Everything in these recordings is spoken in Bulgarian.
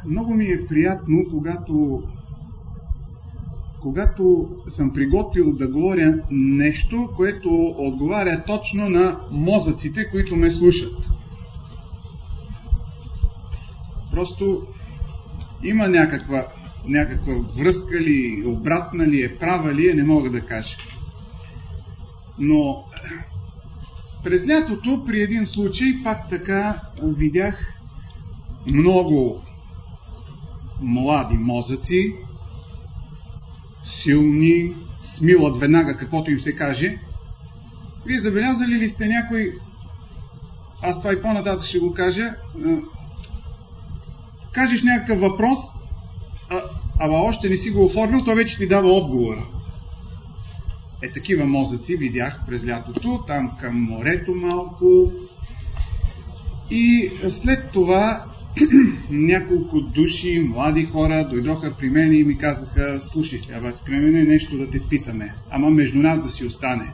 много ми е приятно, когато съм приготвил да говоря нещо, което отговаря точно на мозъците, които ме слушат. Просто има някаква връзка ли, обратна ли е, права ли е, не мога да кажа. Но през лятото при един случай пак така видях много млади мозъци, силни, смилат веднага каквото им се каже. Вие забелязали ли сте някой, аз това и по-нататък ще го кажа, кажеш някакъв въпрос, ама още не си го оформил, той вече ти дава отговора. Такива мозъци видях през лятото, там към морето малко. И след това няколко души, млади хора, дойдоха при мен и ми казаха: слушай сега, бати, при мен е нещо да те питаме, ама между нас да си остане.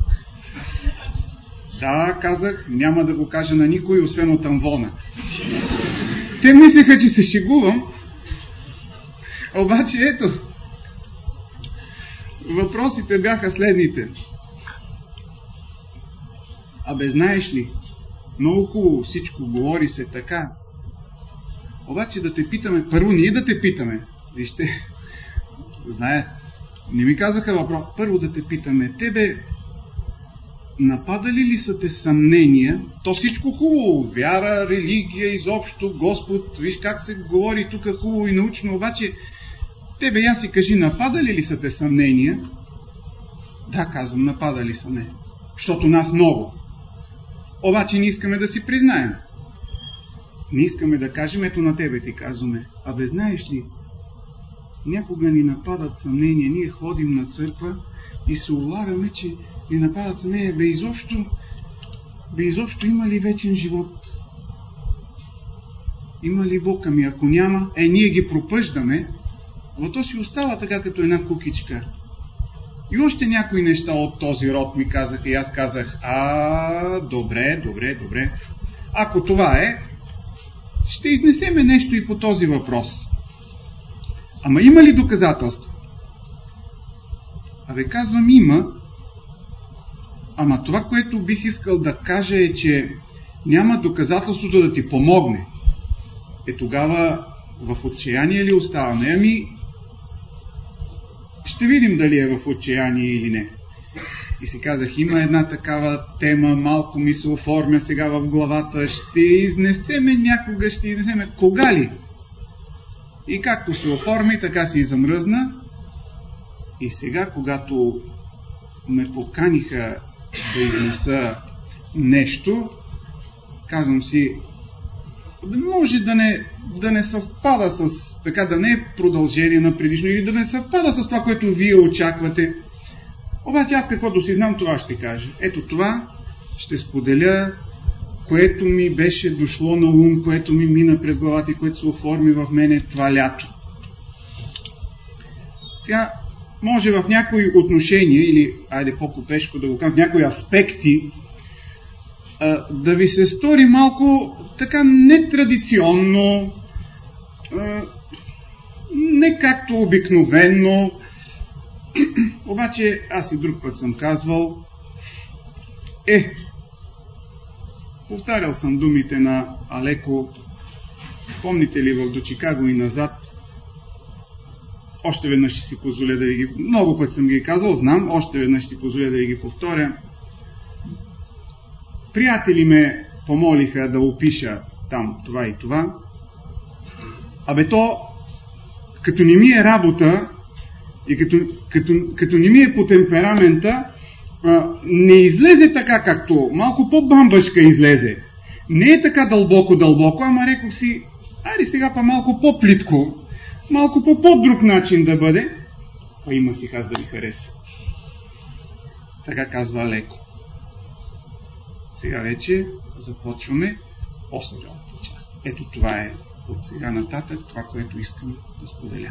Да, казах, няма да го кажа на никой, освен от амвона. Те мислеха, че се шегувам, обаче ето, въпросите бяха следните. Абе, знаеш ли, много хубаво, всичко говори се така. Обаче да те питаме, първо ние да те питаме. Вижте, знаят, не ми казаха въпрос. Първо да те питаме, тебе нападали ли са те съмнения? То всичко хубаво, вяра, религия, изобщо, Господ, виж как се говори тук хубаво и научно, обаче тебе я си кажи, нападали ли са те съмнения? Да, казвам, нападали са ме, защото нас много. Обаче не искаме да си признаем. Не искаме да кажем, ето на тебе ти казваме. Абе, знаеш ли, някога ни нападат съмнения, ние ходим на църква и се улавяме, че ни нападат съмнения. Бе, изобщо има ли вечен живот? Има ли Бог? Ами ако няма, ние ги пропъждаме, но то си остава така като една кукичка. И още някои неща от този род ми казаха и аз казах: добре. Ако това е, ще изнесеме нещо и по този въпрос. Ама има ли доказателство? Абе, казвам, има. Ама това, което бих искал да кажа е, че няма доказателството да ти помогне. Тогава в отчаяние ли оставаме? Ами, ще видим дали е в отчаяние или не. И си казах, има една такава тема, малко ми се оформя сега в главата, ще изнесеме някога, кога ли? И както се оформи, така си и замръзна. И сега, когато ме поканиха да изнеса нещо, казвам си, може да не съвпада с, така да не е продължение на предишно, или да не съвпада с това, което вие очаквате. Обаче аз каквото си знам, това ще кажа. Ето това ще споделя, което ми беше дошло на ум, което ми мина през главата и което се оформи в мене това лято. Сега, може в някои отношения, или, айде по-купешко да го кажа, в някои аспекти, да ви се стори малко така нетрадиционно, не както обикновено. Обаче аз и друг път съм казвал, повтарял съм думите на Алеко, помните ли, до Чикаго и назад, още веднъж ще си позволя да ви ги, много път съм ги казал, знам, още веднъж ще си позволя да ви ги повторя. Приятели ме помолиха да опиша там това и това. Абе то, като не ми е работа и като не ми е по темперамента, не излезе така както, малко по-бамбашка излезе. Не е така дълбоко, ама рекох си, айде сега па малко по-плитко, малко по-друг начин да бъде, има си аз да ви хареса. Така казва Алеко. Сега вече започваме по-сериозната част. Ето това е от сега нататък, това, което искам да споделя.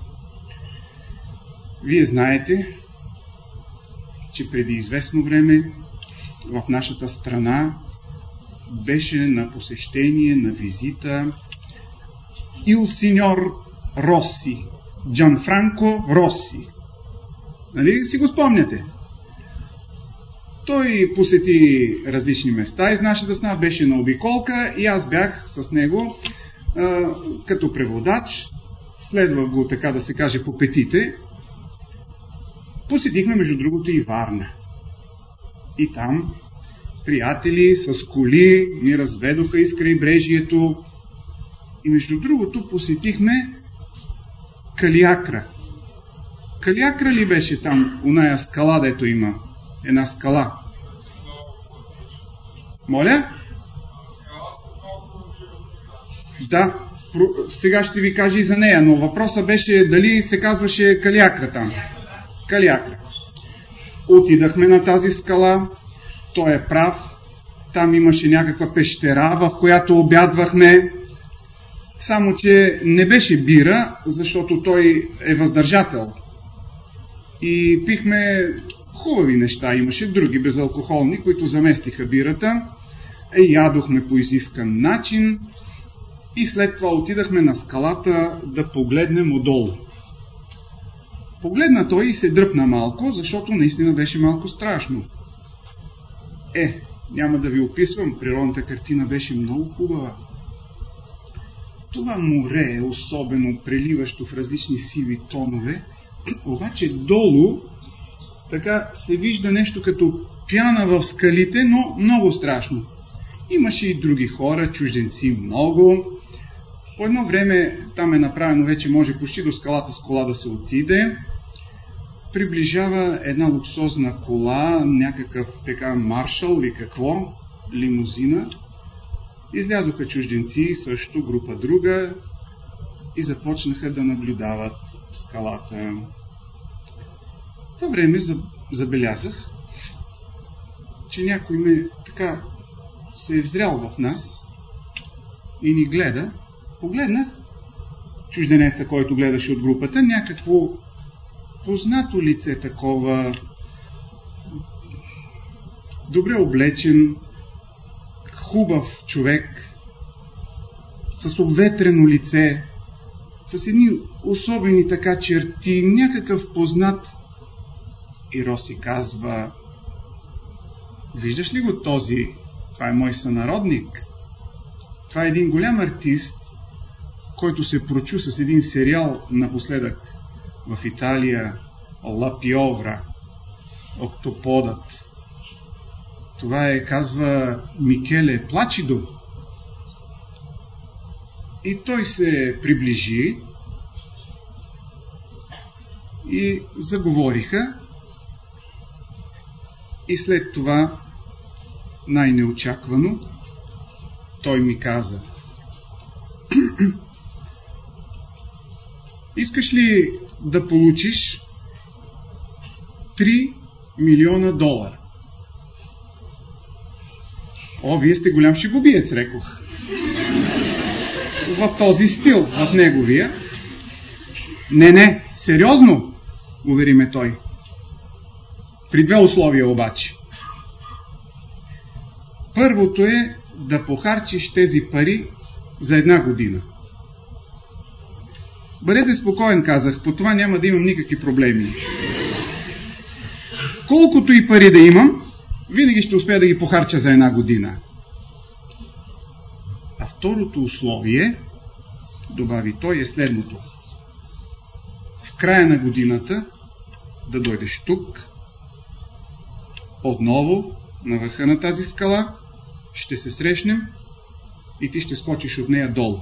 Вие знаете, че преди известно време в нашата страна беше на посещение, на визита Il синьор Роси. Джанфранко Роси. Нали си го спомняте? Той посети различни места из нашата страна, беше на обиколка и аз бях с него като преводач. Следвах го, така да се каже, по петите. Посетихме, между другото, и Варна. И там приятели с коли ни разведоха из крайбрежието. И между другото посетихме Калиакра. Калиакра ли беше там, оная скала, дето има? Една скала. Моля? Да, сега ще ви кажа и за нея, но въпросът беше дали се казваше Калиакра там. Калиакра. Отидахме на тази скала, той е прав, там имаше някаква пещера, в която обядвахме, само че не беше бира, защото той е въздържател. И пихме хубави неща, имаше други безалкохолни, които заместиха бирата. Ядохме по изискан начин и след това отидахме на скалата да погледнем отдолу. Погледна той и се дръпна малко, защото наистина беше малко страшно. Няма да ви описвам, природната картина беше много хубава. Това море е особено преливащо в различни сиви тонове, обаче долу така се вижда нещо като пяна в скалите, но много страшно. Имаше и други хора, чужденци много. По едно време там е направено вече, може почти до скалата с кола да се отиде. Приближава една луксозна кола, някакъв така маршал или какво, лимузина. Излязоха чужденци, също група друга, и започнаха да наблюдават скалата. В това време забелязах, че някой ме така се е взрял в нас и ни гледа. Погледнах чужденеца, който гледаше от групата, някакво познато лице такова, добре облечен, хубав човек, с обветрено лице, с едни особени така черти, някакъв познат. И Роси казва: виждаш ли го този? Това е мой сънародник. Това е един голям артист, който се прочу с един сериал напоследък в Италия, Ла Пиовра, Октоподът. Това е, казва, Микеле Плачидо. И той се приближи и заговориха. И след това, най-неочаквано, той ми каза: искаш ли да получиш $3 милиона? Вие сте голям шегобиец, рекох. В този стил, в неговия. Не, сериозно, увери ме той. При две условия обаче. Първото е да похарчиш тези пари за 1 година. Бъдете спокоен, казах, по това няма да имам никакви проблеми. Колкото и пари да имам, винаги ще успея да ги похарча за 1 година. А второто условие, добави той, е следното. В края на годината да дойдеш тук, отново на върха на тази скала, ще се срещнем и ти ще скочиш от нея долу.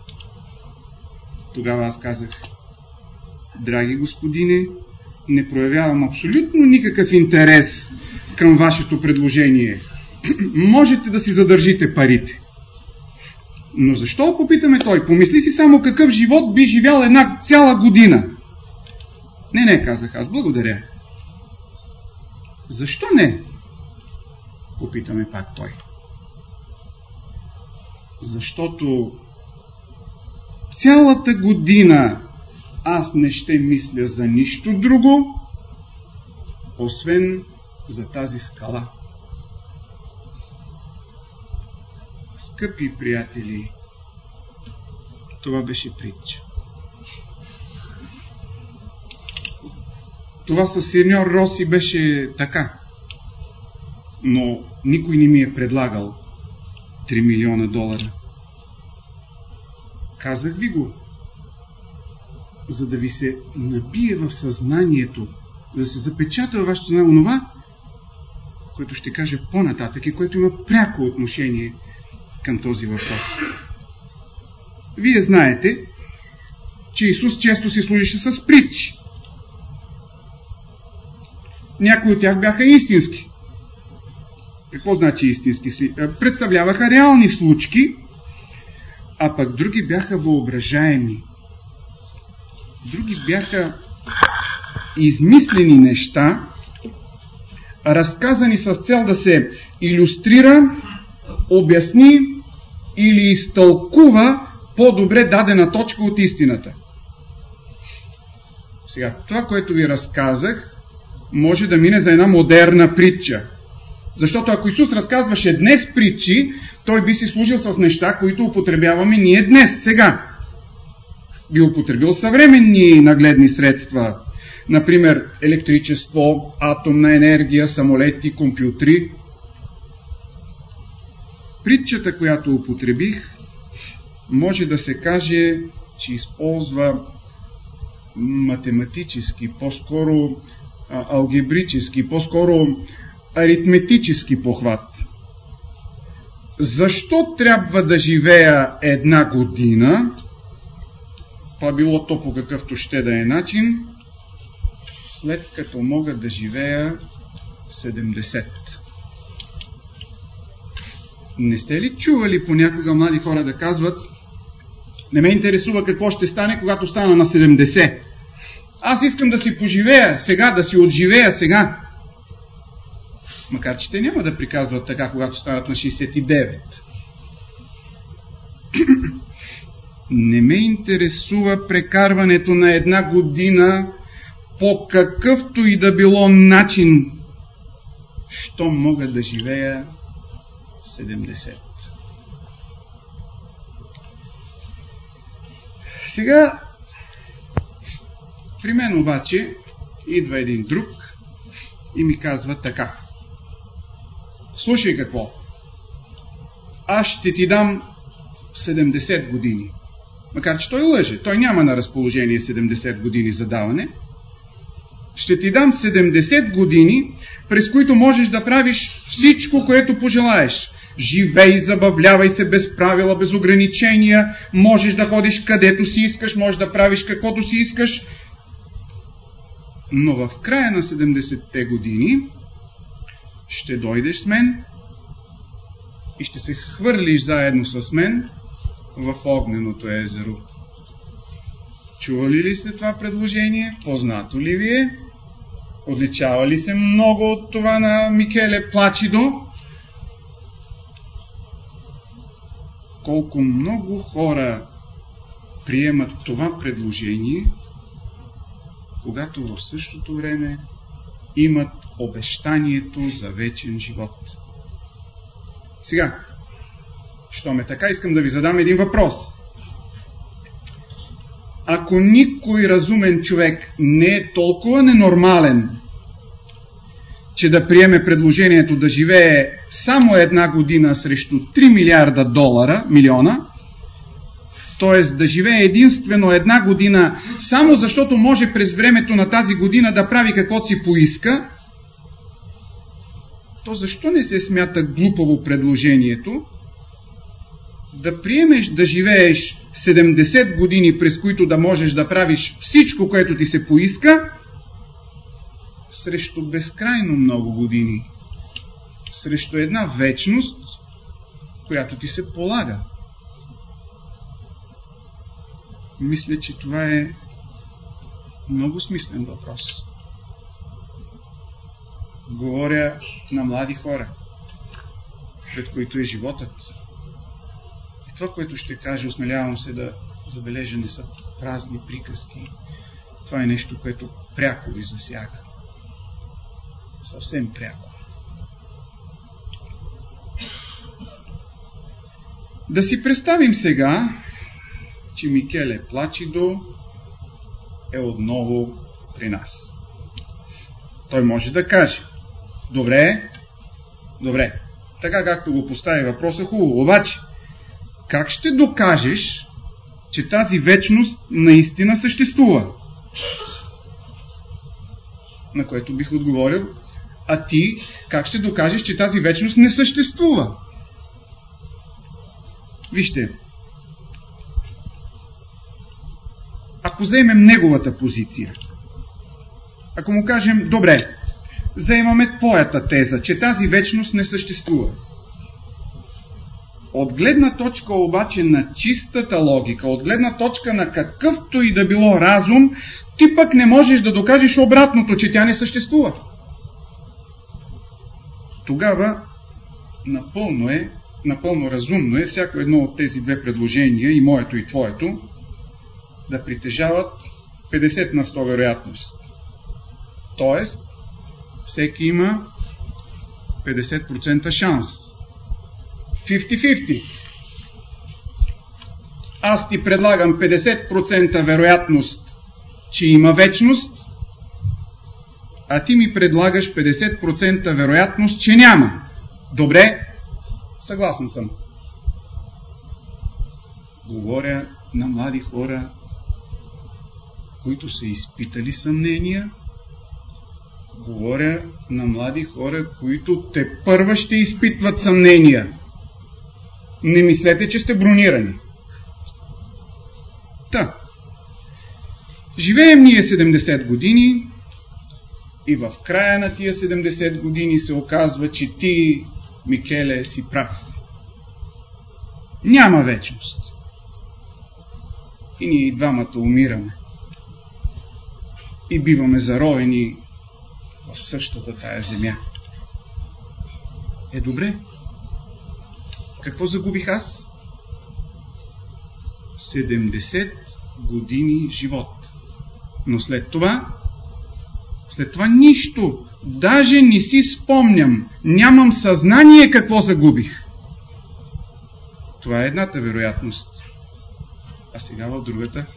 Тогава аз казах: драги господине, не проявявам абсолютно никакъв интерес към вашето предложение. Можете да си задържите парите. Но защо, попитаме той, помисли си само какъв живот би живял 1 цяла година. Не, казах аз, благодаря. Защо не? Попитаме пак той. Защото цялата година аз не ще мисля за нищо друго, освен за тази скала. Скъпи приятели, Това беше притча. Това със сеньор Роси беше така. Но никой не ми е предлагал $3 милиона. Казах ви го, за да ви се набие в съзнанието, за да се запечата във вашето съзнание онова, което ще кажа по-нататък и което има пряко отношение към този въпрос. Вие знаете, че Исус често се служише с притчи. Някои от тях бяха истински. Какво значи истински? Представляваха реални случки, а пък други бяха въображаеми. Други бяха измислени неща, разказани с цел да се илюстрира, обясни или изтълкува по-добре дадена точка от истината. Сега, това, което ви разказах, може да мине за една модерна притча. Защото ако Исус разказваше днес притчи, той би си служил с неща, които употребяваме ние днес, сега. Би употребил съвременни нагледни средства. Например, електричество, атомна енергия, самолети, компютри. Притчата, която употребих, може да се каже, че използва математически, по-скоро алгебрически, по-скоро аритметически похват. Защо трябва да живея 1 година? Това било то по какъвто ще да е начин, след като мога да живея 70. Не сте ли чували понякога млади хора да казват: не ме интересува какво ще стане, когато стана на 70. Аз искам да си поживея сега, да си отживея сега. Макар че те няма да приказват така, когато станат на 69. Не ме интересува прекарването на 1 година по какъвто и да било начин, що мога да живея 70. Сега, при мен обаче, идва един друг и ми казва така: слушай какво, аз ще ти дам 70 години. Макар че той лъже, той няма на разположение 70 години за даване. Ще ти дам 70 години, през които можеш да правиш всичко, което пожелаеш. Живей, забавлявай се без правила, без ограничения, можеш да ходиш където си искаш, можеш да правиш каквото си искаш. Но в края на 70-те години ще дойдеш с мен и ще се хвърлиш заедно с мен в огненото езеро. Чували ли сте това предложение? Познато ли ви е? Отличава ли се много от това на Микеле Плачидо? Колко много хора приемат това предложение, когато в същото време имат обещанието за вечен живот. Сега, щом е така, искам да ви задам един въпрос. Ако никой разумен човек не е толкова ненормален, че да приеме предложението да живее само 1 година срещу $3 милиона, т.е. да живее единствено 1 година, само защото може през времето на тази година да прави каквото си поиска, то защо не се смята глупаво предложението да приемеш да живееш 70 години, през които да можеш да правиш всичко, което ти се поиска, срещу безкрайно много години, срещу една вечност, която ти се полага? Мисля, че това е много смислен въпрос. Говоря на млади хора, пред които е животът. И това, което ще кажа, осмелявам се да забележа, не са празни приказки. Това е нещо, което пряко ви засяга. Съвсем пряко. Да си представим сега, че Микеле Плачидо е отново при нас. Той може да каже: добре, така както го постави въпроса, хубаво, обаче как ще докажеш, че тази вечност наистина съществува? На което бих отговорил: а ти как ще докажеш, че тази вечност не съществува? Вижте, ако вземем неговата позиция, ако му кажем: добре, заемаме твоята теза, че тази вечност не съществува. От гледна точка обаче на чистата логика, от гледна точка на какъвто и да било разум, ти пък не можеш да докажеш обратното, че тя не съществува. Тогава напълно разумно е всяко едно от тези две предложения, и моето и твоето, да притежават 50 на 100 вероятност. Тоест, всеки има 50% шанс. 50-50. Аз ти предлагам 50% вероятност, че има вечност, а ти ми предлагаш 50% вероятност, че няма. Добре, съгласен съм. Говоря на млади хора, които са изпитали съмнения. Говоря на млади хора, които тепърва ще изпитват съмнения. Не мислете, че сте бронирани. Живеем ние 70 години и в края на тия 70 години се оказва, че ти, Микеле, си прав. Няма вечност. И ние двамата умираме. И биваме заровени в същата тая земя. Добре. Какво загубих аз? 70 години живот. Но след това нищо. Даже не си спомням. Нямам съзнание какво загубих. Това е едната вероятност. А сега в другата.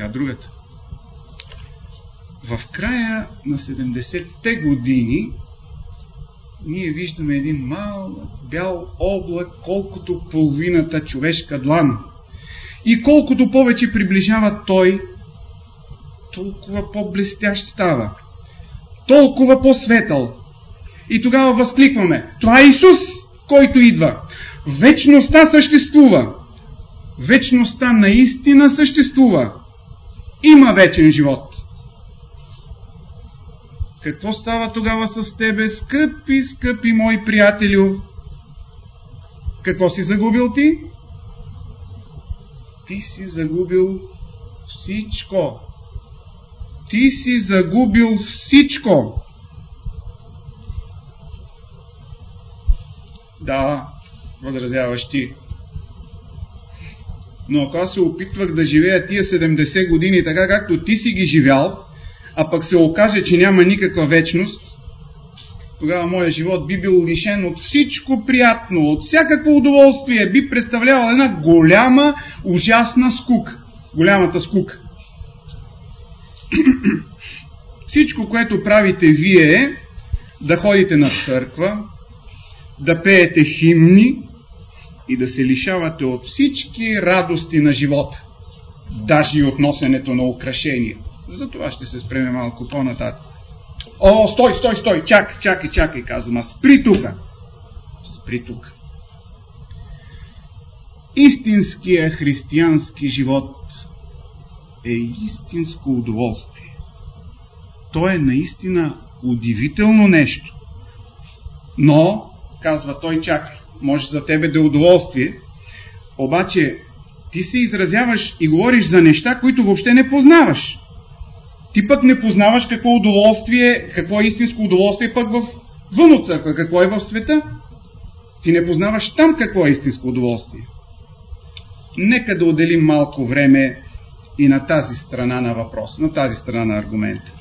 В края на 70-те години ние виждаме един малък бял облак, колкото половината човешка длан. И колкото повече приближава той, толкова по-блестящ става. Толкова по-светъл. И тогава възкликваме: това е Исус, който идва. Вечността съществува. Вечността наистина съществува. Има вечен живот. Какво става тогава с тебе, скъпи мои приятелю? Какво си загубил ти? Ти си загубил всичко. Ти си загубил всичко. Да, възразяваш ти. Но ако аз се опитвах да живея тия 70 години така, както ти си ги живял, а пък се окаже, че няма никаква вечност, тогава моят живот би бил лишен от всичко приятно, от всякакво удоволствие, би представлявал една голяма, ужасна скука. Голямата скука. Всичко, което правите вие, е да ходите на църква, да пеете химни и да се лишавате от всички радости на живота, даже и от носенето на украшения. За това ще се спреме малко по-нататък. О, стой, чакай, казвам аз. Спри тук. Истинският християнски живот е истинско удоволствие. То е наистина удивително нещо. Но, казва той, чакай, може за тебе да е удоволствие, обаче ти се изразяваш и говориш за неща, които въобще не познаваш. Ти пък не познаваш какво е истинско удоволствие пък вън от църква, какво е в света. Ти не познаваш там какво е истинско удоволствие. Нека да отделим малко време и на тази страна на въпроса, на тази страна на аргумента.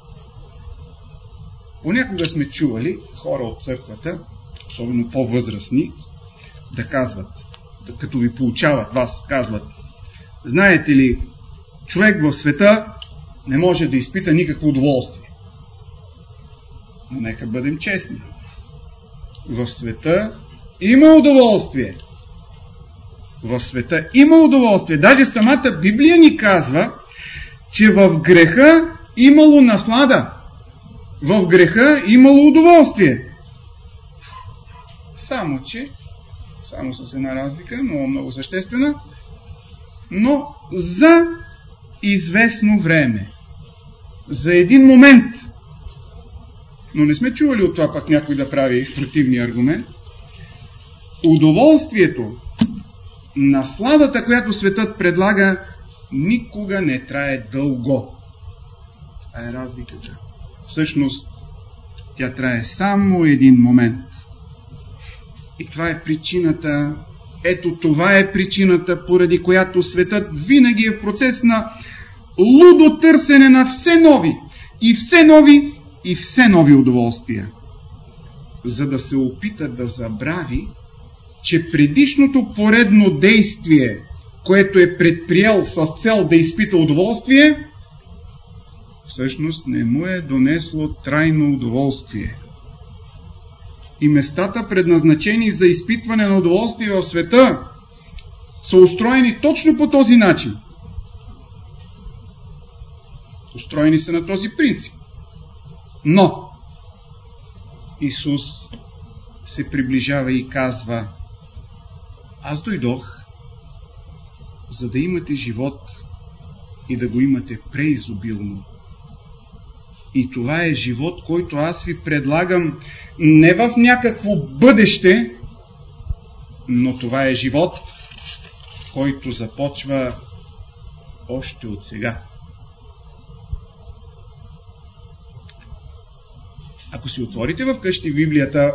Понякога сме чували хора от църквата, особено по-възрастни, да казват, като ви получават вас, казват: Знаете ли, човек в света не може да изпита никакво удоволствие. Но нека бъдем честни. В света има удоволствие. В света има удоволствие. Даже самата Библия ни казва, че в греха имало наслада. В греха имало удоволствие. Само с една разлика, много съществена, но за известно време. За един момент. Но не сме чували от това пък някой да прави противния аргумент. Удоволствието, насладата, която светът предлага, никога не трае дълго. Това е разликата. Всъщност, тя трае само един момент. И това е причината, ето това е причината, поради която светът винаги е в процес на лудо търсене на все нови и все нови удоволствия. За да се опита да забрави, че предишното поредно действие, което е предприел с цел да изпита удоволствие, всъщност не му е донесло трайно удоволствие. И местата, предназначени за изпитване на удоволствие в света, са устроени точно по този начин. Устроени са на този принцип. Но Исус се приближава и казва: аз дойдох, за да имате живот и да го имате преизобилно. И това е живот, който аз ви предлагам не в някакво бъдеще, но това е живот, който започва още от сега. Ако си отворите в къщи Библията,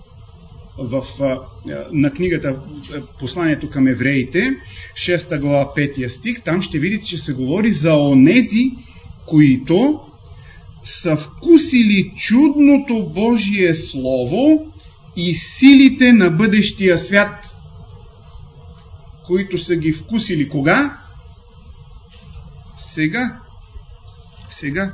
на книгата Посланието към евреите, 6 глава, 5 стих, там ще видите, че се говори за онези, които са вкусили чудното Божие Слово и силите на бъдещия свят, които са ги вкусили. Кога? Сега.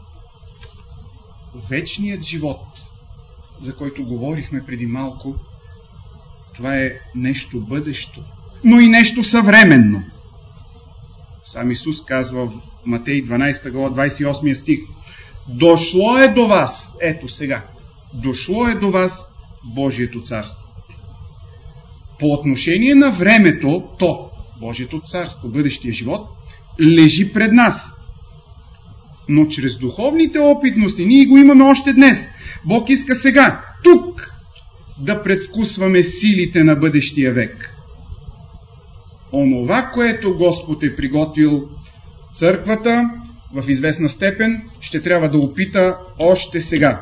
Вечният живот, за който говорихме преди малко, това е нещо бъдещо, но и нещо съвременно. Сам Исус казва в Матей 12 глава, 28 стих: дошло е до вас, ето сега, дошло е до вас Божието царство. По отношение на времето, то, Божието царство, бъдещия живот, лежи пред нас. Но чрез духовните опитности ние го имаме още днес. Бог иска сега, тук, да предвкусваме силите на бъдещия век. Онова, което Господ е приготвил, църквата в известна степен ще трябва да опита още сега.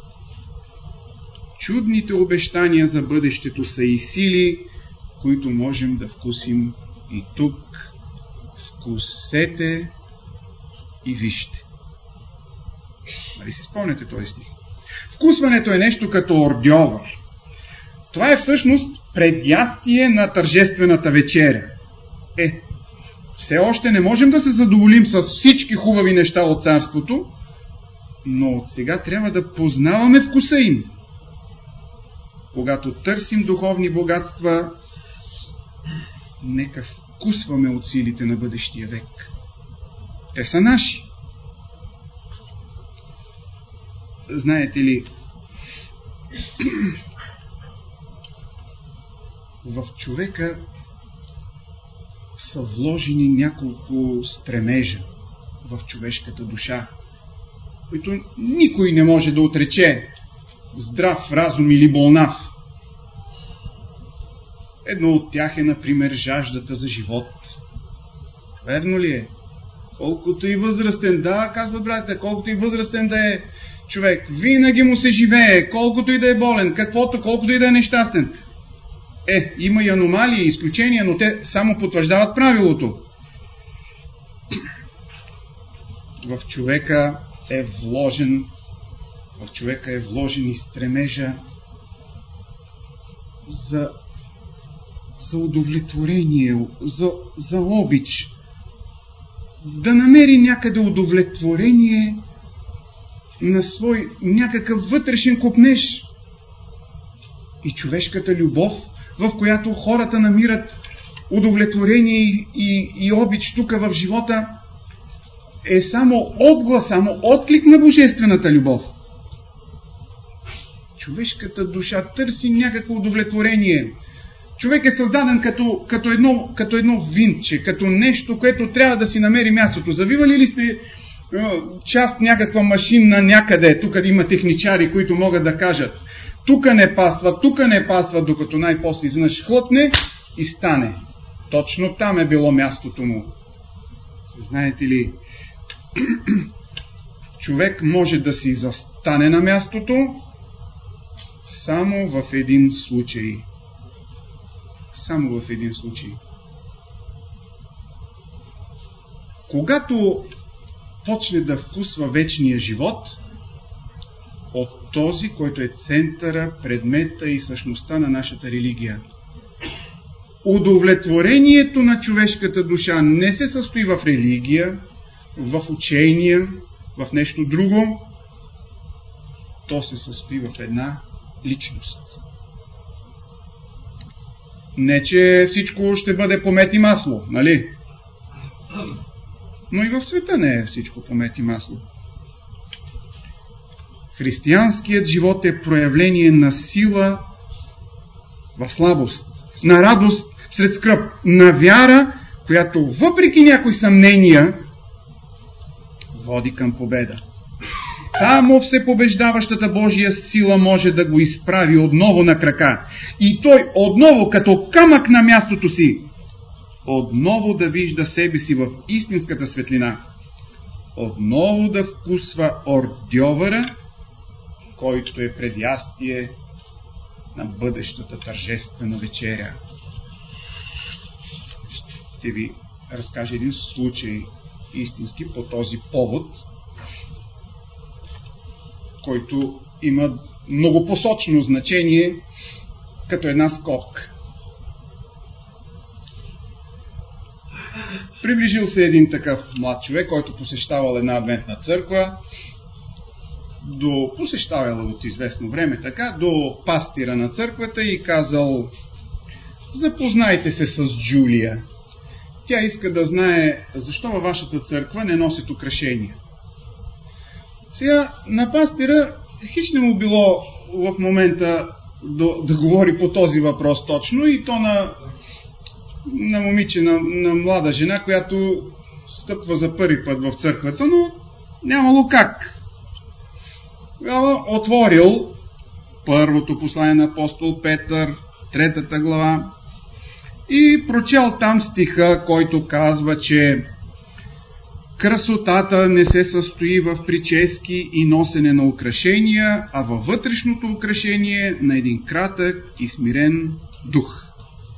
Чудните обещания за бъдещето са и сили, които можем да вкусим и тук. Вкусете и вижте. Нали си спомняте този стих? Вкусването е нещо като ордьовър. Това е всъщност предястие на тържествената вечеря. Все още не можем да се задоволим с всички хубави неща от царството, но от сега трябва да познаваме вкуса им. Когато търсим духовни богатства, нека вкусваме от силите на бъдещия век. Те са наши. Знаете ли, в човека са вложени няколко стремежа в човешката душа, които никой не може да отрече, здрав разум или болнав. Едно от тях е, например, жаждата за живот. Верно ли е? Колкото и възрастен, да, казват братята, колкото и възрастен да е човек, винаги му се живее, колкото и да е болен, колкото и да е нещастен. Има и аномалии, и изключения, но те само потвърждават правилото. В човека е вложен и стремежа за удовлетворение, за обич, да намери някъде удовлетворение на свой някакъв вътрешен копнеж. И човешката любов, в която хората намират удовлетворение и обич тук в живота, е само отглас, само отклик на божествената любов. Човешката душа търси някакво удовлетворение. Човек е създаден като едно винтче, като нещо, което трябва да си намери мястото. Завивали ли сте част някаква машина някъде, тук има техничари, които могат да кажат тук не пасва, докато най-после изведнъж хлътне и стане. Точно там е било мястото му. Знаете ли, човек може да си застане на мястото само в един случай. Само в един случай. Когато почне да вкусва вечния живот от този, който е центъра, предмета и същността на нашата религия. Удовлетворението на човешката душа не се състои в религия, в учения, в нещо друго. То се състои в една личност. Не, че всичко ще бъде по мед и масло, нали? Но и в света не е всичко по мед и масло. Християнският живот е проявление на сила в слабост, на радост сред скръб, на вяра, която въпреки някои съмнения води към победа. Само всепобеждаващата Божия сила може да го изправи отново на крака. И той отново, като камък на мястото си, отново да вижда себе си в истинската светлина. Отново да вкусва ордьовъра, който е предястие на бъдещата тържествена вечеря. Ще ви разкажа един случай истински по този повод, който има многопосочно значение като една скобка. Приближил се един такъв млад човек, който посещавал една адвентна църква, посещавал от известно време така, до пастира на църквата и казал: запознайте се с Джулия. Тя иска да знае защо във вашата църква не носят украшения. Сега на пастира хич не му било в момента да говори по този въпрос точно, и то на момиче, на млада жена, която стъпва за първи път в църквата, но нямало как. Отворил първото послание на апостол Петър, 3 глава, и прочел там стиха, който казва, че красотата не се състои в прически и носене на украшения, а във вътрешното украшение на един кратък и смирен дух.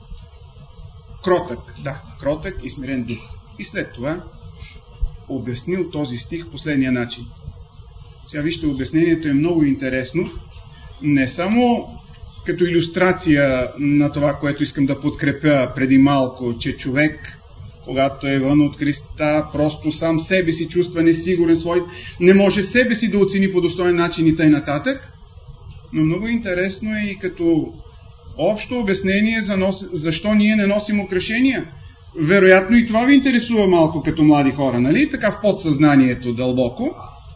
Кротък и смирен дух. И след това обяснил този стих последния начин. Сега вижте, обяснението е много интересно. Не само като илюстрация на това, което искам да подкрепя преди малко, че човек, когато е вън от Христа, просто сам себе си чувства несигурен свой, не може себе си да оцени по достоен начин и тъй нататък, но много интересно е и като общо обяснение защо ние не носим украшения. Вероятно и това ви интересува малко като млади хора, нали? Така в подсъзнанието дълбоко.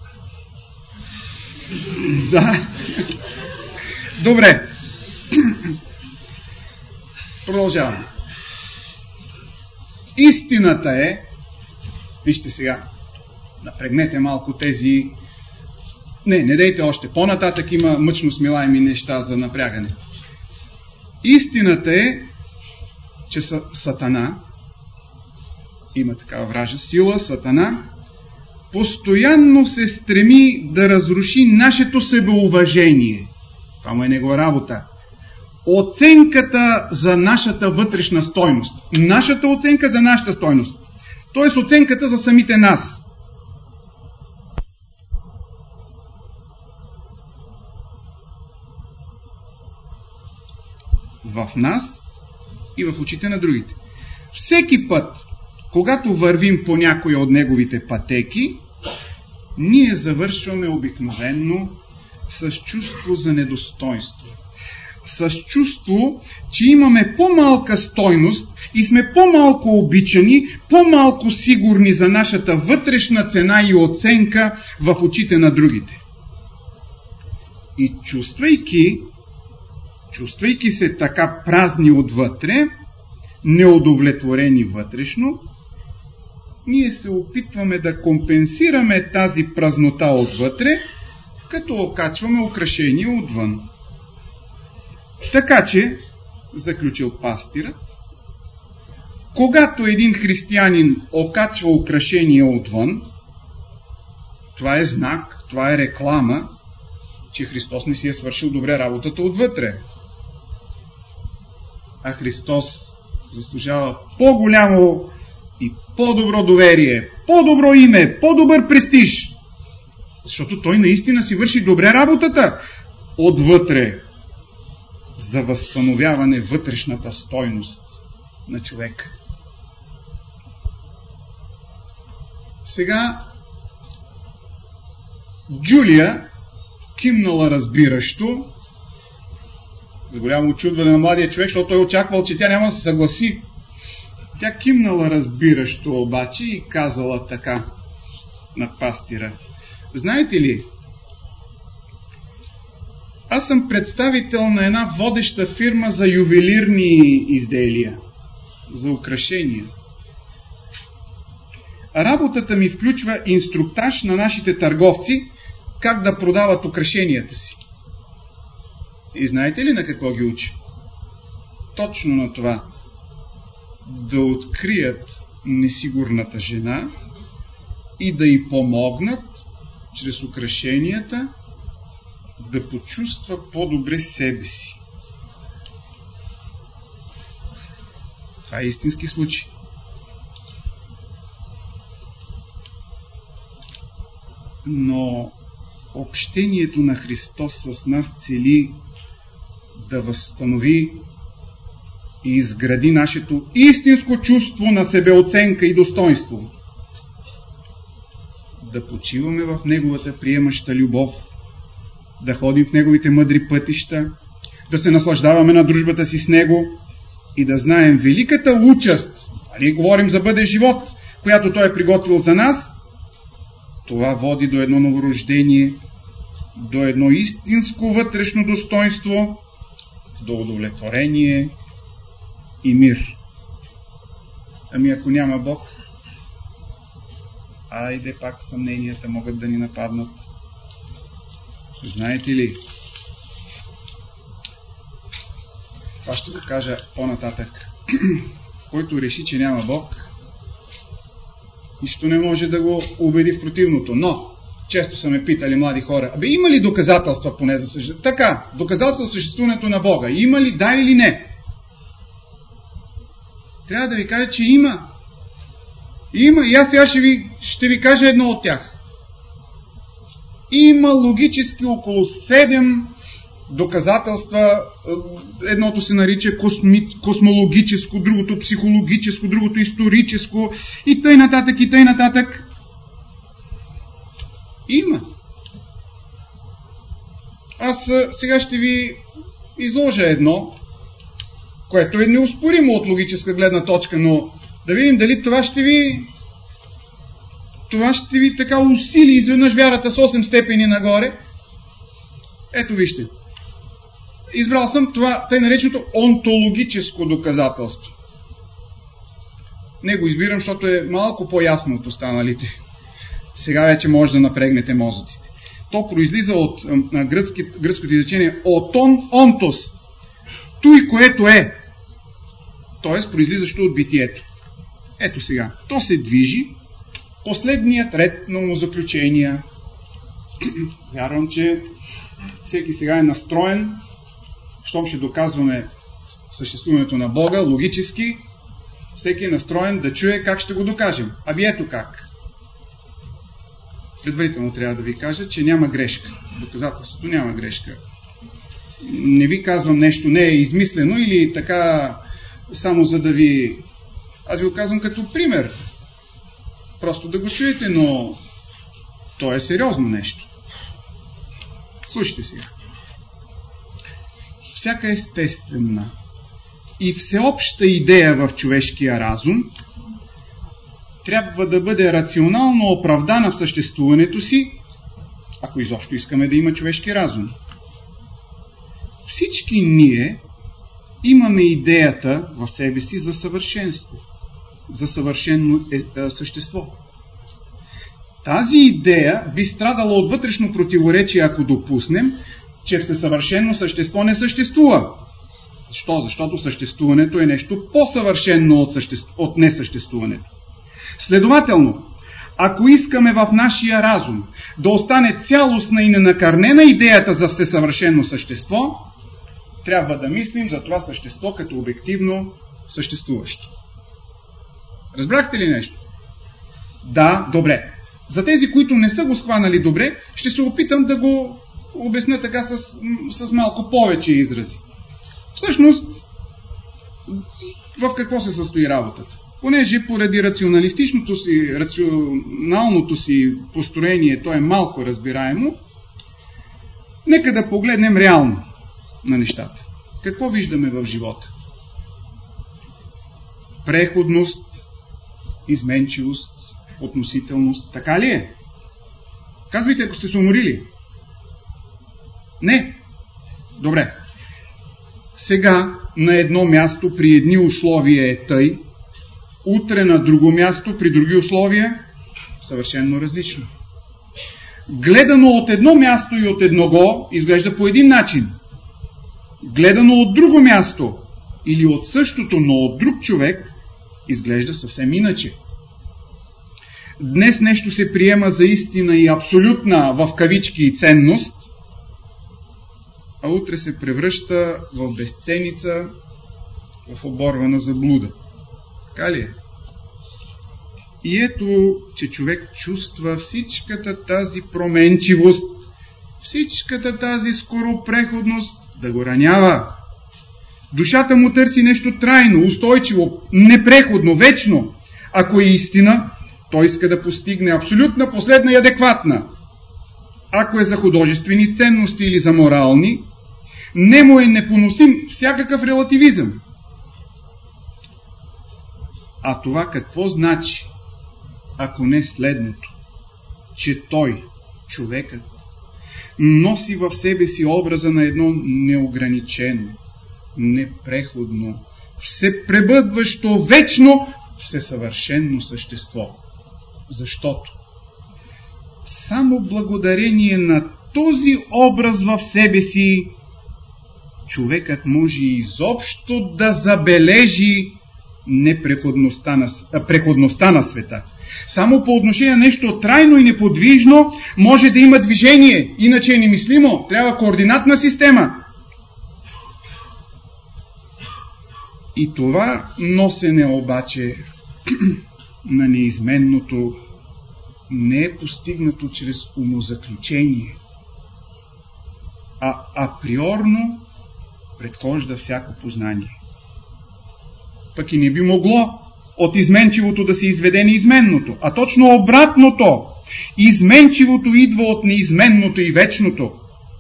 Да. Добре. Продължаваме. Истината е, вижте сега, напрегнете малко тези... Не дейте още. По-нататък има мъчно смилаеми неща за напрягане. Истината е, че Сатана, има такава вража сила, Сатана, постоянно се стреми да разруши нашето себеуважение. Това му е негова работа. Оценката за нашата вътрешна стойност. Нашата оценка за нашата стойност. Т.е. оценката за самите нас. В нас и в очите на другите. Всеки път, когато вървим по някоя от неговите пътеки, ние завършваме обикновенно с чувство за недостойнство. С чувство, че имаме по-малка стойност и сме по-малко обичани, по-малко сигурни за нашата вътрешна цена и оценка в очите на другите. И чувствайки се така празни отвътре, неудовлетворени вътрешно, ние се опитваме да компенсираме тази празнота отвътре, като окачваме украшения отвън. Така че, заключил пастирът, когато един християнин окачва украшения отвън, това е знак, това е реклама, че Христос не си е свършил добре работата отвътре. А Христос заслужава по-голямо и по-добро доверие, по-добро име, по-добър престиж. Защото Той наистина си върши добре работата отвътре за възстановяване вътрешната стойност на човека. Сега Джулия кимнала разбиращо, за голямо очудване на младия човек, защото той очаквал, че тя няма да се съгласи. Тя кимнала разбиращо обаче и казала така на пастира: знаете ли, аз съм представител на една водеща фирма за ювелирни изделия, за украшения. Работата ми включва инструктаж на нашите търговци как да продават украшенията си. И знаете ли на какво ги учи? Точно на това. Да открият несигурната жена и да й помогнат чрез украшенията да почувства по-добре себе си. Това е истински случай. Но общението на Христос с нас цели да възстанови и изгради нашето истинско чувство на себеоценка и достоинство. Да почиваме в Неговата приемаща любов, да ходим в Неговите мъдри пътища, да се наслаждаваме на дружбата си с Него и да знаем великата участ, нали говорим за бъдещ живот, която Той е приготвил за нас. Това води до едно новорождение, до едно истинско вътрешно достоинство, до удовлетворение и мир. Ами ако няма Бог, айде пак съмненията могат да ни нападнат. Знаете ли, това ще го кажа по-нататък. Който реши, че няма Бог, нищо не може да го убеди в противното. Но, често са ме питали млади хора: абе има ли доказателства поне за съществуването? Така, доказателства за съществуването на Бога. Има ли, да или не? Трябва да ви кажа, че има. Има, и аз сега ще ви кажа едно от тях. Има логически около 7 доказателства. Едното се нарича космологическо, другото психологическо, другото историческо и тъй нататък, и тъй нататък. Има. Аз сега ще ви изложа едно, което е неоспоримо от логическа гледна точка, но да видим дали това ще ви така усили изведнъж вярата с 8 степени нагоре. Ето вижте. Избрал съм това тъй нареченото онтологическо доказателство. Не го избирам, защото е малко по-ясно от останалите. Сега вече може да напрегнете мозъците. То произлиза от гръцкото изречение отон онтос. Той, което е. Т.е. произлизащо от битието. Ето сега. То се движи последният ред на умозаключения. Вярвам, че всеки сега е настроен, щом ще доказваме съществуването на Бога логически, всеки е настроен да чуе как ще го докажем. Аби ето как. Предварително трябва да ви кажа, че няма грешка. Доказателството няма грешка. Не ви казвам нещо, не е измислено или така само за да ви Аз ви го казвам като пример. Просто да го чуете, но то е сериозно нещо. Слушайте сега. Всяка естествена и всеобща идея в човешкия разум трябва да бъде рационално оправдана в съществуването си, ако изобщо искаме да има човешки разум. Всички ние имаме идеята в себе си за съвършенство, за съвършено същество. Тази идея би страдала от вътрешно противоречие, ако допуснем, че всесъвършено същество не съществува. Защо? Защото съществуването е нещо по-съвършено от несъществуването. Следователно, ако искаме в нашия разум да остане цялостна и ненакърнена идеята за всесъвършено същество, трябва да мислим за това същество като обективно съществуващо. Разбрахте ли нещо? Да, добре. За тези, които не са го схванали добре, ще се опитам да го обясня така с малко повече изрази. Всъщност, в какво се състои работата? Понеже поради рационалното си построение, то е малко разбираемо, нека да погледнем реално на нещата. Какво виждаме в живота? Преходност, изменчивост, относителност. Така ли е? Казвайте, ако сте се уморили. Не. Добре. Сега на едно място при едни условия е тъй, утре на друго място при други условия съвършено различно. Гледано от едно място и от едного изглежда по един начин. Гледано от друго място или от същото, но от друг човек изглежда съвсем иначе. Днес нещо се приема за истина и абсолютна в кавички ценност, а утре се превръща в безценица, в оборвана заблуда. Така ли е? И ето, че човек чувства всичката тази променчивост, всичката тази скоропреходност да го ранява. Душата му търси нещо трайно, устойчиво, непреходно, вечно. Ако е истина, той иска да постигне абсолютна, последна и адекватна. Ако е за художествени ценности или за морални, не му е непоносим всякакъв релативизъм. А това какво значи, ако не следното? Че той, човекът, носи в себе си образа на едно неограничено, непреходно, всепребъдващо, вечно, всесъвършено същество. Защото само благодарение на този образ в себе си човекът може изобщо да забележи преходността на света. Само по отношение на нещо трайно и неподвижно може да има движение, иначе е немислимо. Трябва координатна система. И това носене обаче на неизменното не е постигнато чрез умозаключение, а априорно предхожда всяко познание. Пък и не би могло от изменчивото да се изведе неизменното, а точно обратното. Изменчивото идва от неизменното и вечното.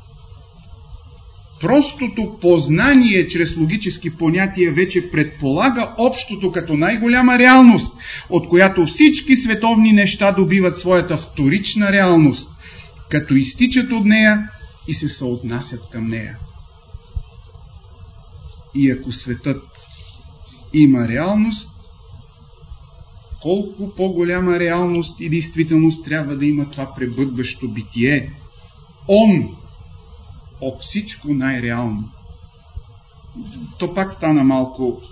Простото познание чрез логически понятия вече предполага общото като най-голяма реалност, от която всички световни неща добиват своята вторична реалност, като изтичат от нея и се съотнасят към нея. И ако светът има реалност, колко по-голяма реалност и действителност трябва да има това пребъдващо битие? Он от всичко най-реално. То пак стана малко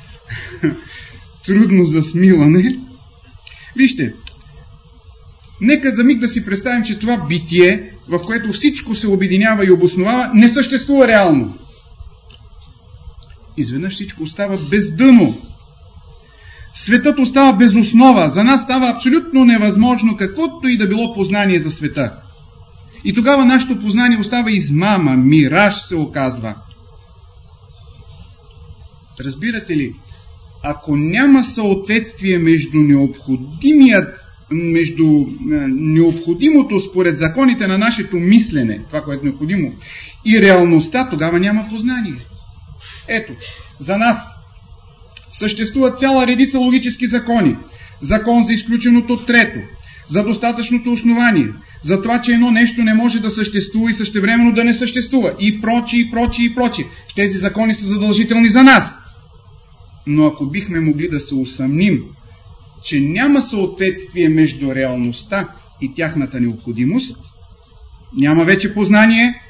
трудно за смилане. Вижте, нека за миг да си представим, че това битие, в което всичко се обединява и обосновава, не съществува реално. Изведнъж всичко остава бездъно. Светът остава без основа. За нас става абсолютно невъзможно каквото и да било познание за света. И тогава нашето познание остава измама, мираж се оказва. Разбирате ли? ако няма съответствие между необходимото според законите на нашето мислене, това, което е необходимо, и реалността, тогава няма познание. Ето, за нас съществува цяла редица логически закони. Закон за изключеното трето, за достатъчното основание, за това, че едно нещо не може да съществува и същевременно да не съществува, и прочие, и прочие, и прочие. Тези закони са задължителни за нас. Но ако бихме могли да се усъмним, че няма съответствие между реалността и тяхната необходимост, няма вече познание.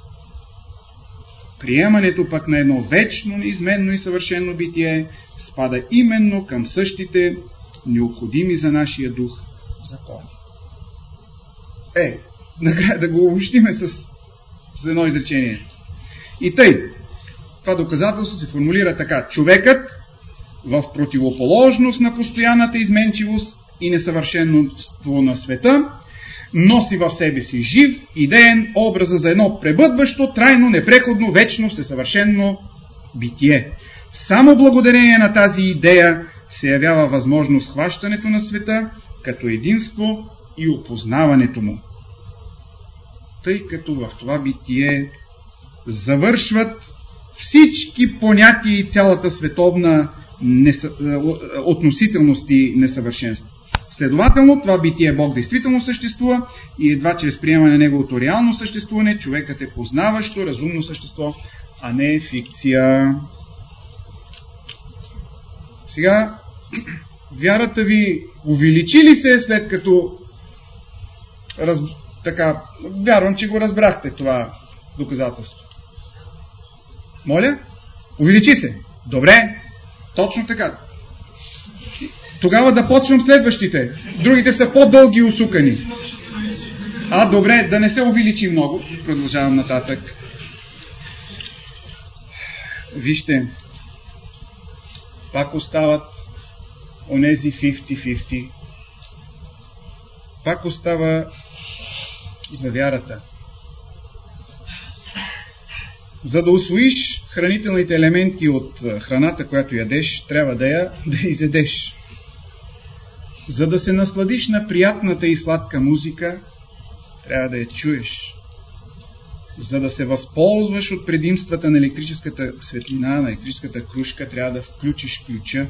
Приемането пък на едно вечно, неизменно и съвършено битие спада именно към същите необходими за нашия дух закони. Накрая да го обобщиме с едно изречение. И тъй, това доказателство се формулира така. Човекът, в противоположност на постоянната изменчивост и несъвършенство на света, носи в себе си жив, идеен образа за едно пребъдващо, трайно, непреходно, вечно, всесъвършено битие. Само благодарение на тази идея се явява възможно схващането на света като единство и опознаването му. Тъй като в това битие завършват всички понятия и цялата световна относителност и несъвършенство. Следователно, това битие Бог действително съществува и едва чрез приемане на неговото реално съществуване, човекът е познаващо, разумно същество, а не фикция. Сега, вярата ви увеличи ли се след като вярвам, че го разбрахте това доказателство. Моля? Увеличи се. Добре. Точно така. Тогава да почвам следващите. Другите са по-дълги и усукани. Добре, да не се увеличи много. Продължавам нататък. Вижте, пак остават онези 50-50. Пак остава за вярата. За да усвоиш хранителните елементи от храната, която ядеш, трябва да я изедеш. За да се насладиш на приятната и сладка музика, трябва да я чуеш. За да се възползваш от предимствата на електрическата светлина, на електрическата кружка, трябва да включиш ключа.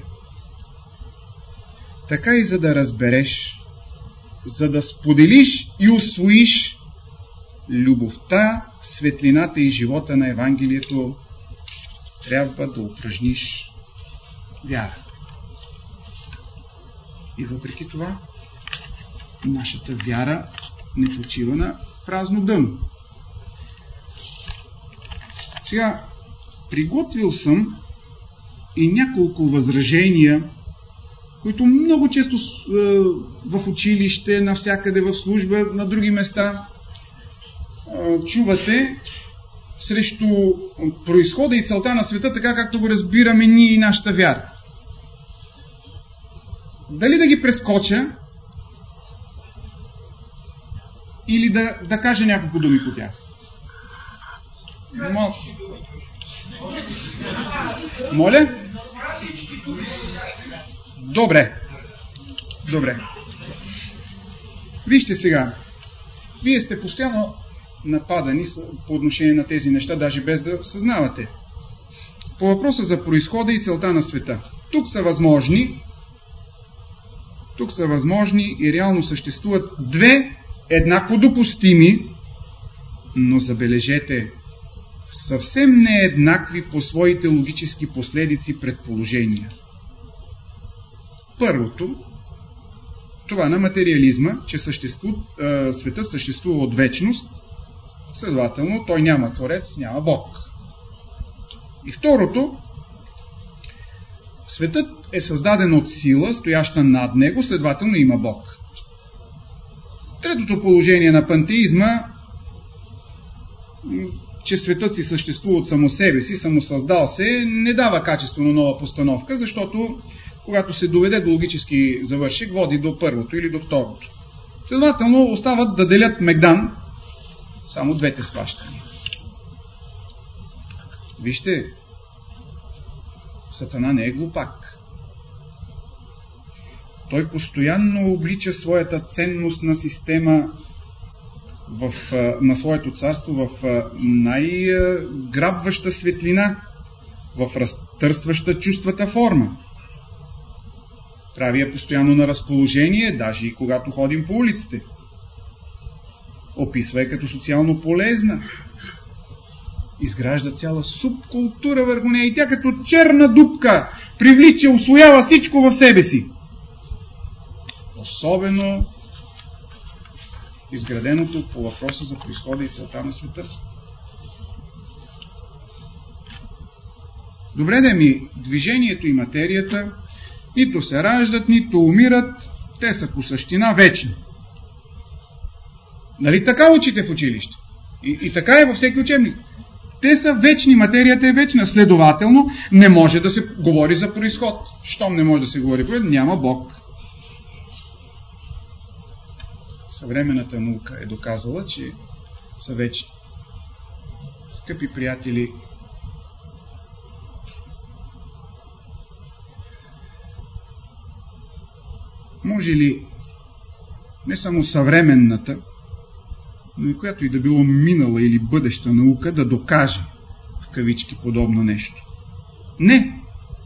Така и за да разбереш, за да споделиш и усвоиш любовта, светлината и живота на Евангелието, трябва да упражниш вяра. И въпреки това, нашата вяра не почива на празно дъно. Сега, приготвил съм и няколко възражения, които много често в училище, навсякъде в служба, на други места чувате срещу произхода и целта на света, така както го разбираме ние и нашата вяра. Дали да ги прескоча или да кажа няколко думи по тях? Моля? Добре. Вижте сега. Вие сте постоянно нападани по отношение на тези неща, даже без да съзнавате. По въпроса за произхода и целта на света. Тук са възможни и реално съществуват две еднакво допустими, но забележете, съвсем нееднакви по своите логически последици предположения. Първото, това на материализма, че светът съществува от вечност, следователно той няма Творец, няма Бог. И второто, светът е създаден от сила, стояща над него, следователно има Бог. Третото положение на пантеизма, че светът си съществува от само себе си, самосъздал се, не дава качествено нова постановка, защото когато се доведе до логически завършек, води до първото или до второто. Следователно остават да делят Мегдан само двете схващания. Вижте, Сатана не е глупак. той постоянно облича своята ценностна система на своето царство в най-грабваща светлина, в разтърсваща чувствата форма. Прави я постоянно на разположение, даже и когато ходим по улиците. Описва я като социално полезна. Изгражда цяла субкултура върху нея и тя като черна дупка привлича, усвоява всичко в себе си. Особено изграденото по въпроса за произхода и целта на света. Добре да движението и материята нито се раждат, нито умират, те са по същина вечни. Нали така учите в училище? И така е във всеки учебник. Те са вечни, материята е вечна, следователно не може да се говори за произход. Щом не може да се говори произход, няма Бог. Съвременната наука е доказала, че са вечни. Скъпи приятели, може ли не само съвременната, но и която и да било минала или бъдеща наука да докаже в кавички подобно нещо? Не!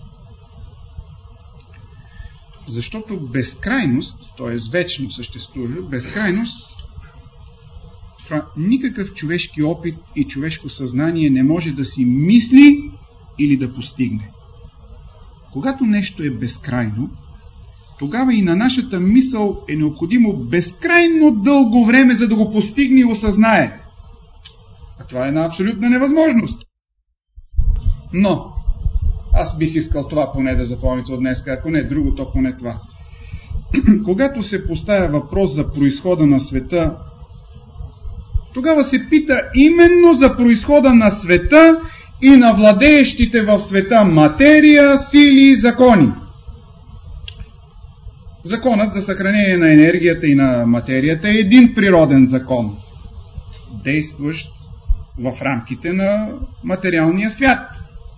Защото безкрайност, т.е. вечно съществува, безкрайност, това никакъв човешки опит и човешко съзнание не може да си мисли или да постигне. Когато нещо е безкрайно, тогава и на нашата мисъл е необходимо безкрайно дълго време, за да го постигне и осъзнае. А това е една абсолютна невъзможност. Но аз бих искал това поне да запомните от днес, ако не друго, то поне това. Когато се поставя въпрос за произхода на света, тогава се пита именно за произхода на света и на владеещите в света материя, сили и закони. Законът за съхранение на енергията и на материята е един природен закон, действащ в рамките на материалния свят.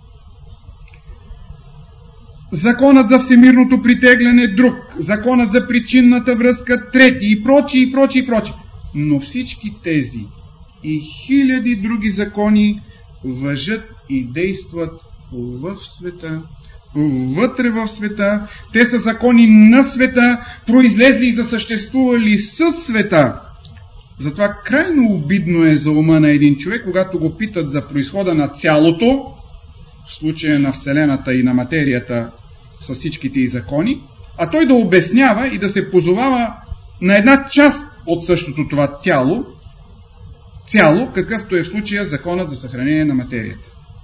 Законът за всемирното притегляне друг, законът за причинната връзка трети и прочи, и прочи, и прочи. Но всички тези и хиляди други закони важат и действат в света, вътре в света. Те са закони на света, произлезли и засъществували със света. Затова крайно обидно е за ума на един човек, когато го питат за произхода на цялото, в случая на Вселената и на материята с всичките й закони, а той да обяснява и да се позовава на една част от същото това цяло, какъвто е в случая законът за съхранение на материята.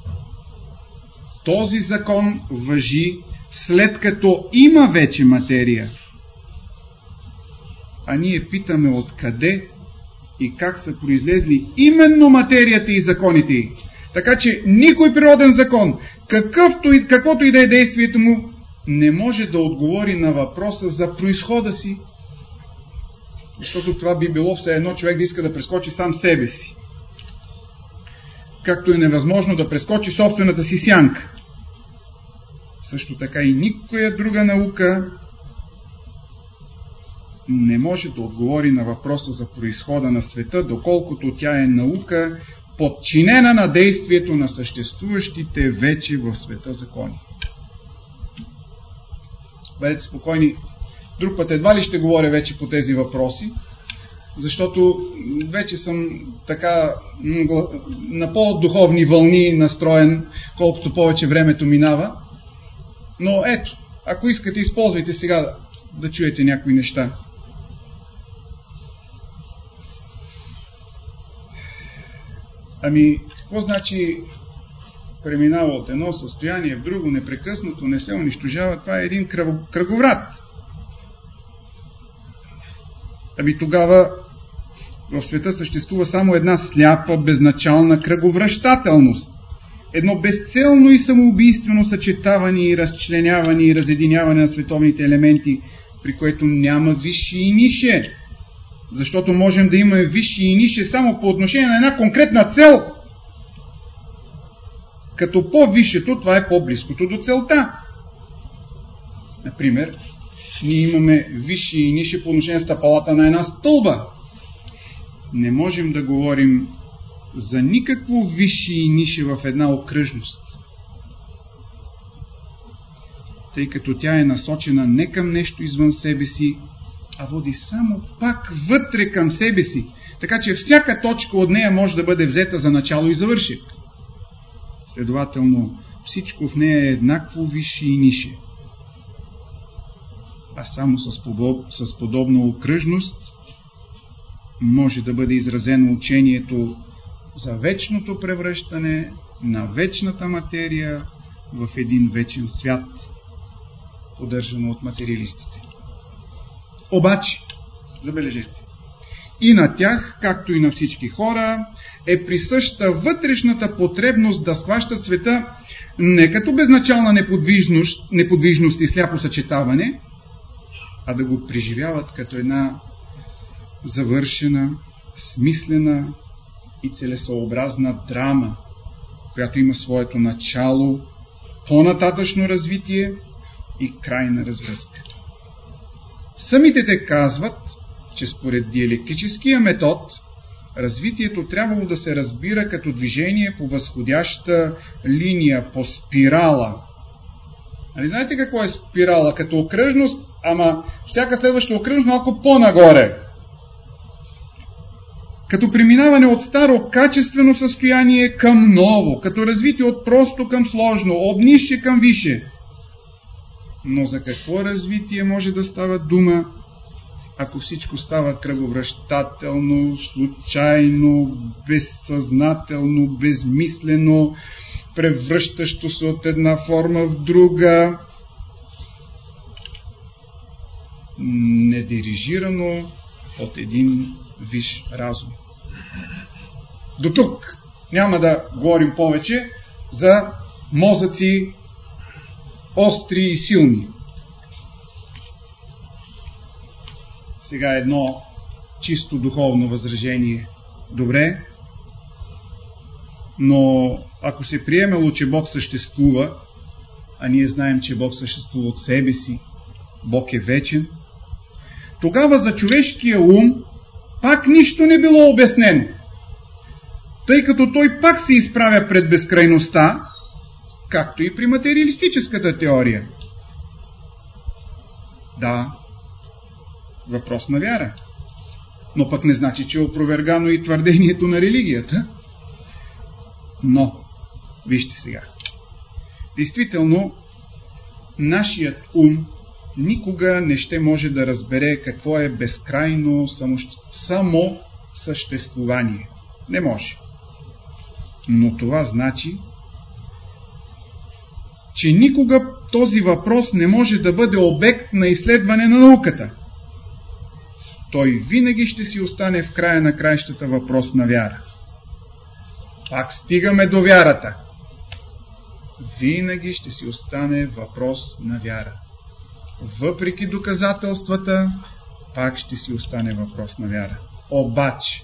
Този закон важи след като има вече материя. А ние питаме откъде и как са произлезли именно материята и законите й. Така че никой природен закон, каквото и да е действието му, не може да отговори на въпроса за произхода си. Защото това би било все едно човек да иска да прескочи сам себе си. Както е невъзможно да прескочи собствената си сянка. Също така и никоя друга наука не може да отговори на въпроса за произхода на света, доколкото тя е наука, подчинена на действието на съществуващите вече в света закони. Бъдете спокойни, друг път едва ли ще говоря вече по тези въпроси, защото вече съм така на по-духовни вълни настроен, колкото повече времето минава. Но ето, ако искате, използвайте сега да чуете някои неща. Ами, какво значи преминава от едно състояние в друго, непрекъснато, не се унищожава? Това е един кръговрат. Ами тогава в света съществува само една сляпа, безначална кръговръщателност. Едно безцелно и самоубийствено съчетаване и разчленяване и разединяване на световните елементи, при което няма висши и нише. Защото можем да имаме висши и нише само по отношение на една конкретна цел. Като по-висшето, това е по-близкото до целта. Например, ние имаме висши и ниши по отношение стъпалата на една стълба. Не можем да говорим за никакво висши и ниши в една окръжност, тъй като тя е насочена не към нещо извън себе си, а води само пак вътре към себе си. Така че всяка точка от нея може да бъде взета за начало и завършек. Следователно, всичко в нея е еднакво висше и нише. А само с подобна окръжност може да бъде изразено учението за вечното превръщане на вечната материя в един вечен свят, поддържано от материалистите. Обаче, забележете, и на тях, както и на всички хора, е присъща вътрешната потребност да схващат света не като безначална неподвижност и сляпо съчетаване, а да го преживяват като една завършена, смислена и целесообразна драма, която има своето начало, по-нататъчно развитие и крайна развръзка. Самите те казват, че според диалектическия метод развитието трябвало да се разбира като движение по възходяща линия, по спирала. Нали знаете какво е спирала? Като окръжност, ама всяка следваща окръжност малко по-нагоре. Като преминаване от старо качествено състояние към ново, като развитие от просто към сложно, от нише към више. Но за какво развитие може да става дума, ако всичко става кръговръщателно, случайно, безсъзнателно, безмислено, превръщащо се от една форма в друга, недирижирано от един висш разум. До тук няма да говорим повече за мозъци остри и силни. Сега едно чисто духовно възражение. Добре, но ако се приемело, че Бог съществува, а ние знаем, че Бог съществува от себе си, Бог е вечен, тогава за човешкия ум пак нищо не било обяснено, тъй като той пак се изправя пред безкрайността, както и при материалистическата теория. Да, въпрос на вяра, но пък не значи, че е опровергано и твърдението на религията. Но, вижте сега, действително, нашият ум никога не ще може да разбере какво е безкрайно само съществувание. Не може. Но това значи, че никога този въпрос не може да бъде обект на изследване на науката. Той винаги ще си остане в края на краищата въпрос на вяра. Пак стигаме до вярата. Винаги ще си остане въпрос на вяра. Въпреки доказателствата, пак ще си остане въпрос на вяра. Обаче,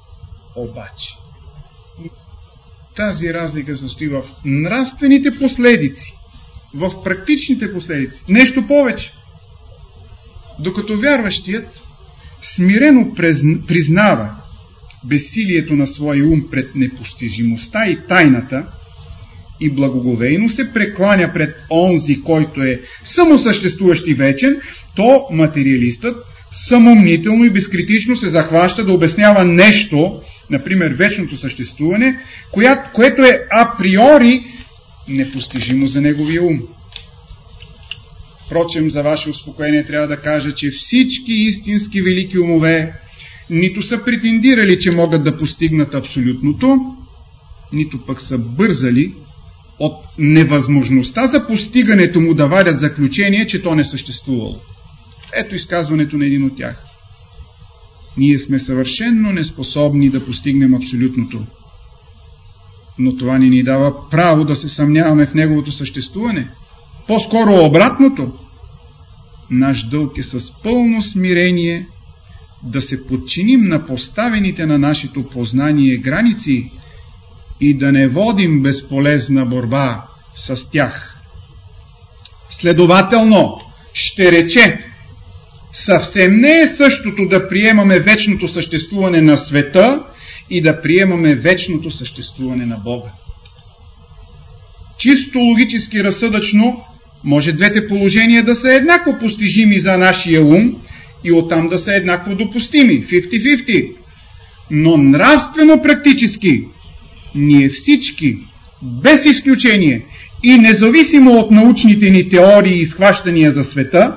тази разлика състои в нравствените последици, в практичните последици. Нещо повече. Докато вярващият смирено признава безсилието на своя ум пред непостижимостта и тайната и благоговейно се прекланя пред онзи, който е самосъществуващ и вечен, то материалистът самомнително и безкритично се захваща да обяснява нещо, например вечното съществуване, което е априори непостижимо за неговия ум. Впрочем, за ваше успокоение трябва да кажа, че всички истински велики умове нито са претендирали, че могат да постигнат абсолютното, нито пък са бързали от невъзможността за постигането му да вадят заключение, че то не съществувало. Ето изказването на един от тях. Ние сме съвършенно неспособни да постигнем абсолютното. Но това не ни дава право да се съмняваме в неговото съществуване. По-скоро обратното. Наш дълг е с пълно смирение да се подчиним на поставените на нашето познание граници и да не водим безполезна борба с тях. Следователно, ще рече: съвсем не е същото да приемаме вечното съществуване на света и да приемаме вечното съществуване на Бога. Чисто логически разсъдъчно може двете положения да са еднакво постижими за нашия ум и оттам да са еднакво допустими, 50-50. Но нравствено практически ние всички, без изключение и независимо от научните ни теории и схващания за света,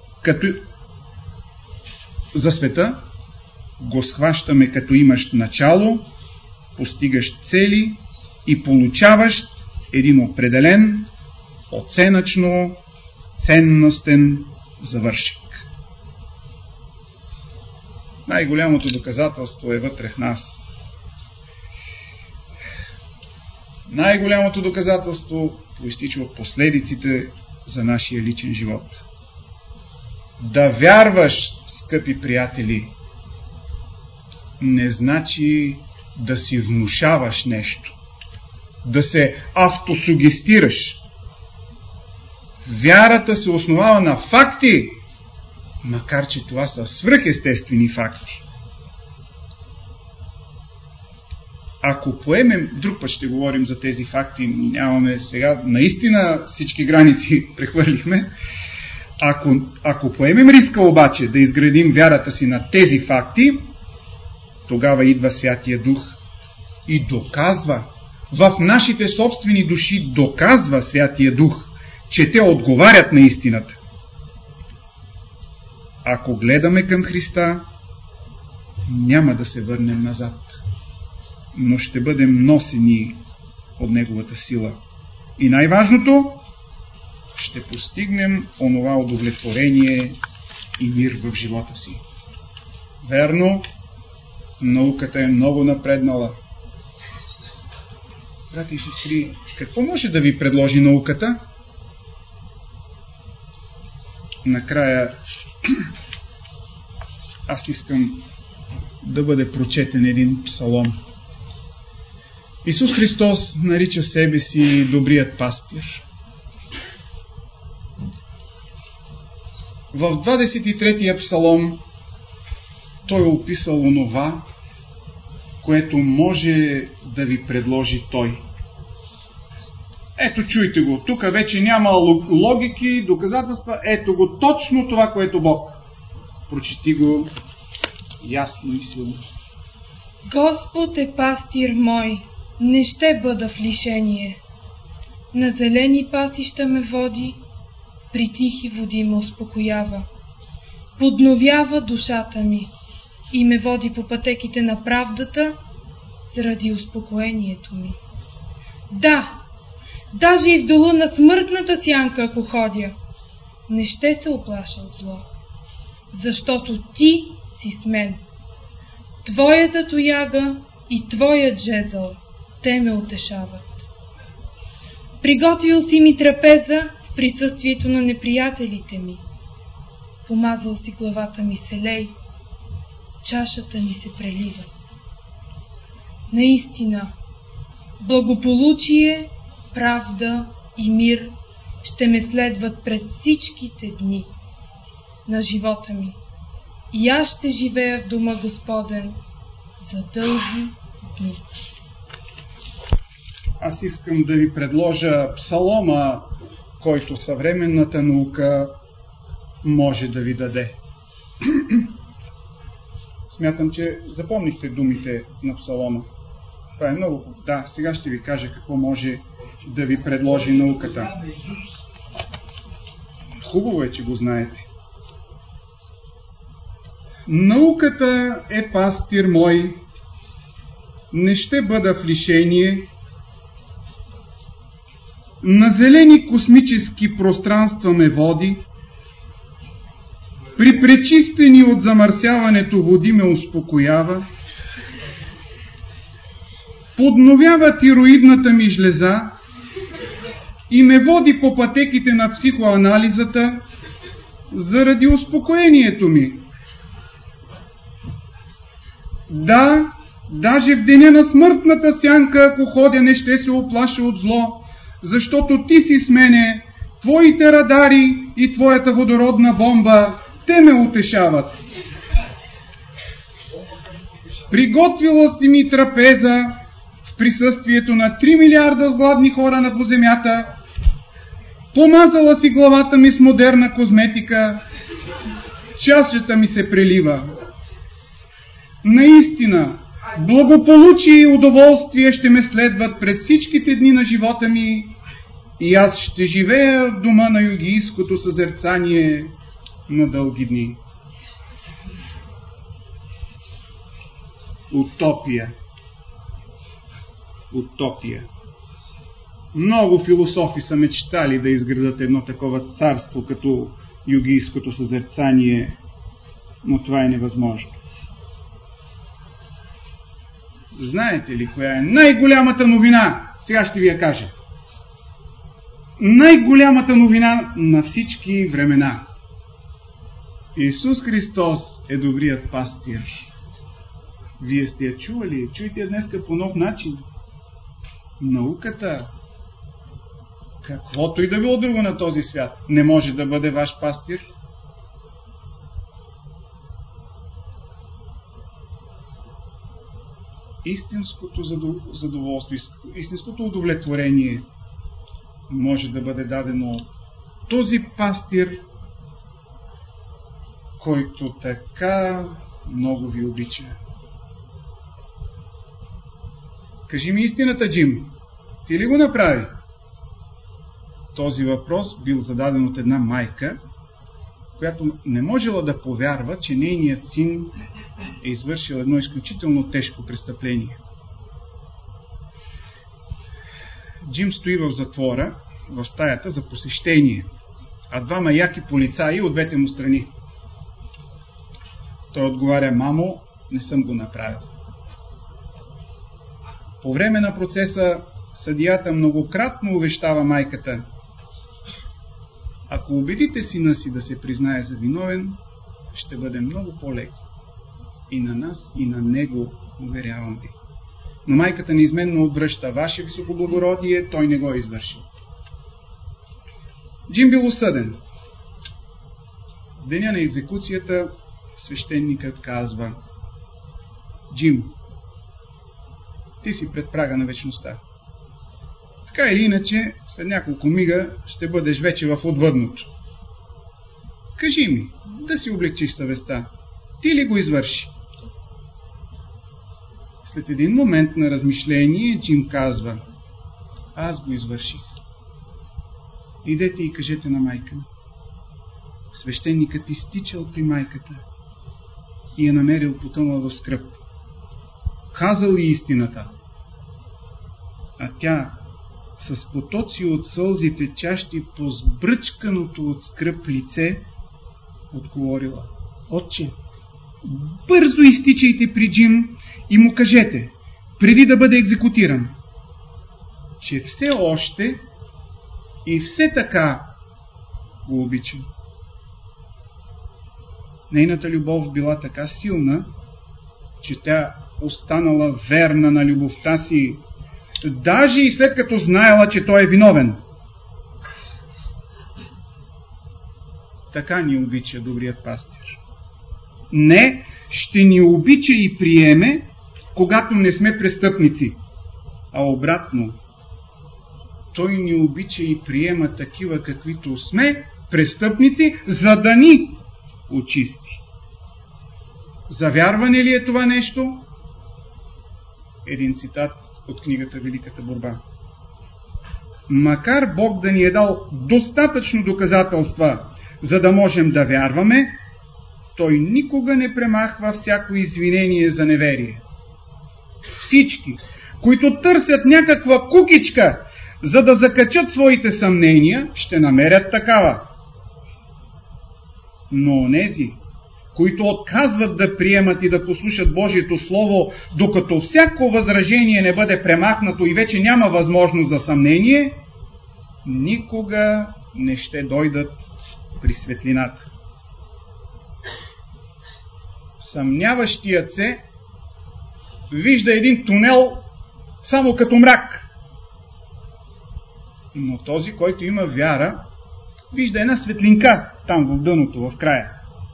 го схващаме като имащ начало, постигащ цели и получаващ един определен, оценъчно ценностен завършек. Най-голямото доказателство е вътре в нас. Най-голямото доказателство произтича от последиците за нашия личен живот. Да вярваш, скъпи приятели, не значи да си внушаваш нещо, да се автосугестираш. Вярата се основава на факти, макар че това са свръхестествени факти. Ако поемем, друг път ще говорим за тези факти, нямаме сега, наистина всички граници прехвърлихме. Ако поемем риска обаче да изградим вярата си на тези факти, тогава идва Святия Дух и доказва, в нашите собствени души доказва Святия Дух, че те отговарят на истината. Ако гледаме към Христа, няма да се върнем назад, но ще бъдем носени от Неговата сила. И най-важното, ще постигнем онова удовлетворение и мир в живота си. Верно, науката е много напреднала. Брати и сестри, какво може да ви предложи науката? Накрая аз искам да бъде прочетен един псалом. Исус Христос нарича себе си добрият пастир. В 23-тия псалом той е описал онова, което може да ви предложи той. Ето, чуйте го. Тук вече няма логики, доказателства. Ето го точно това, което Бог. Прочети го ясно и силно. Господ е пастир мой, не ще бъда в лишение. На зелени пасища ме води, при тихи води ме успокоява. Подновява душата ми и ме води по пътеките на правдата заради успокоението ми. Да, даже и в дола на смъртната сянка, ако ходя, не ще се оплаша от зло, защото ти си с мен. Твоята тояга и твоят жезъл, те ме утешават. Приготвил си ми трапеза в присъствието на неприятелите ми. Помазал си главата ми с елей, чашата ми се прелива. Наистина, благополучие, правда и мир ще ме следват през всичките дни на живота ми. И аз ще живея в дома Господен за дълги дни. Аз искам да ви предложа псалома, който съвременната наука може да ви даде. Смятам, че запомнихте думите на псалома. Това е много. Да, сега ще ви кажа какво може да ви предложи науката. Хубаво е, че го знаете. Науката е пастир мой, не ще бъда в лишение. На зелени космически пространства ме води, при пречистени от замърсяването води ме успокоява, подновява тироидната ми жлеза и ме води по пътеките на психоанализата заради успокоението ми. Да, даже в деня на смъртната сянка, ако ходя, не ще се оплаша от зло, защото ти си с мене, твоите радари и твоята водородна бомба, те ме утешават. Приготвила си ми трапеза в присъствието на 3 милиарда с гладни хора по земята, помазала си главата ми с модерна козметика, чашата ми се прелива. Наистина, благополучие и удоволствие ще ме следват през всичките дни на живота ми и аз ще живея в дома на йогийското съзерцание на дълги дни. Утопия. Утопия. Много философи са мечтали да изградат едно такова царство като йогийското съзерцание, но това е невъзможно. Знаете ли коя е най-голямата новина? Сега ще ви я кажа. Най-голямата новина на всички времена. Исус Христос е добрият пастир. Вие сте я чували? Чуйте я днеска по нов начин. Науката, каквото и да било друго на този свят, не може да бъде ваш пастир. Истинското задоволство, истинското удовлетворение може да бъде дадено от този пастир, който така много ви обича. Кажи ми истината, Джим. Ти ли го направи? Този въпрос бил зададен от една майка, която не можела да повярва, че нейният син е извършил едно изключително тежко престъпление. Джим стои в затвора, в стаята за посещение, а 2 яки полицаи от двете му страни. Той отговаря: мамо, не съм го направил. По време на процеса съдията многократно увещава майката: ако убедите сина си да се признае за виновен, ще бъде много по-леко. И на нас, и на него, уверявам ви. Но майката неизменно отвръща: ваше високоблагородие, той не го е извършил. Джим бил осъден. В деня на екзекуцията свещеникът казва: Джим, ти си пред прага на вечността. Така или иначе, след няколко мига ще бъдеш вече в отвъдното. Кажи ми, да си облегчиш съвестта, ти ли го извърши? След един момент на размишление, Джим казва: аз го извърших. Идете и кажете на майка ми. Свещеникът изтичал при майката и я намерил потънала в скръб. Казал ли истината? А тя с потоци от сълзи, течащи по сбръчканото от скръб лице, отговорила: отче, бързо изтичайте при Джим и му кажете, преди да бъде екзекутиран, че все още и все така го обичам. Нейната любов била така силна, че тя останала верна на любовта си, даже и след като знаела, че той е виновен. Така ни обича добрият пастир. Не, ще ни обича и приеме, когато не сме престъпници, а обратно. Той ни обича и приема такива, каквито сме, престъпници, за да ни очисти. Завярване ли е това нещо? Един цитат от книгата Великата борба. Макар Бог да ни е дал достатъчно доказателства, за да можем да вярваме, Той никога не премахва всяко извинение за неверие. Всички, които търсят някаква кукичка, за да закачат своите съмнения, ще намерят такава. Но онези, които отказват да приемат и да послушат Божието Слово, докато всяко възражение не бъде премахнато и вече няма възможност за съмнение, никога не ще дойдат при светлината. Съмняващият се вижда един тунел само като мрак. Но този, който има вяра, вижда една светлинка там в дъното, в края.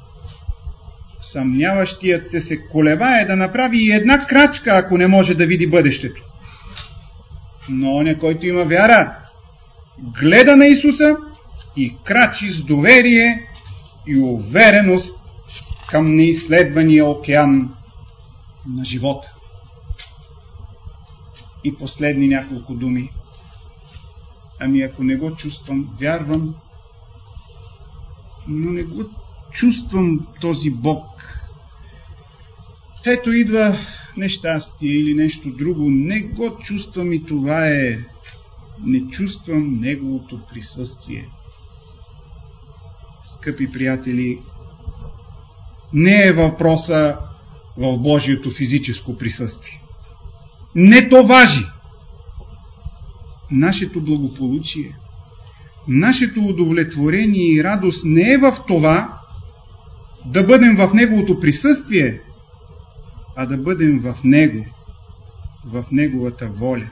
Съмняващият се колебае да направи и една крачка, ако не може да види бъдещето. Но оня, който има вяра, гледа на Исуса и крачи с доверие и увереност към неизследвания океан на живота. И последни няколко думи. Ами ако не го чувствам, вярвам, но не го чувствам този Бог. Ето идва нещастие или нещо друго, не го чувствам и това е. Не чувствам Неговото присъствие. Скъпи приятели, не е въпроса в Божието физическо присъствие. Не то важи. Нашето благополучие, нашето удовлетворение и радост не е в това да бъдем в Неговото присъствие, а да бъдем в Него, в Неговата воля.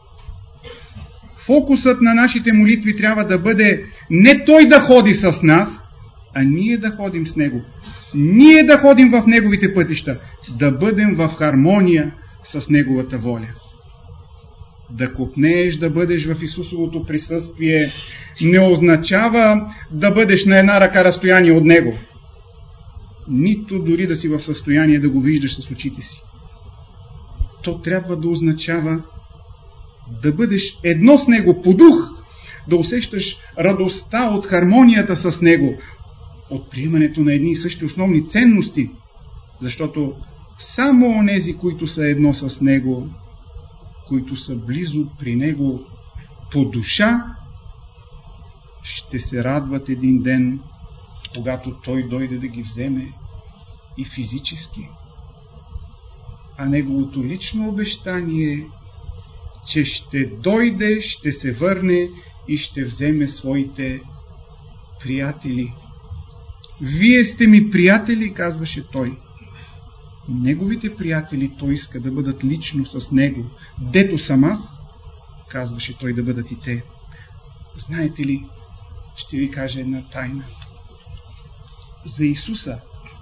Фокусът на нашите молитви трябва да бъде не Той да ходи с нас, а ние да ходим с Него. Ние да ходим в Неговите пътища, да бъдем в хармония с Неговата воля. Да копнееш да бъдеш в Исусовото присъствие не означава да бъдеш на една ръка разстояние от Него. Нито дори да си в състояние да го виждаш с очите си. То трябва да означава да бъдеш едно с Него по дух, да усещаш радостта от хармонията с Него, от приемането на едни и същи основни ценности, защото само онези, които са едно с Него, които са близо при Него по душа, ще се радват един ден, когато Той дойде да ги вземе и физически. А Неговото лично обещание е, че ще дойде, ще се върне и ще вземе своите приятели. Вие сте ми приятели, казваше Той. Неговите приятели Той иска да бъдат лично с Него. Дето съм аз, казваше Той, да бъдат и те. Знаете ли, ще ви кажа една тайна. За Исуса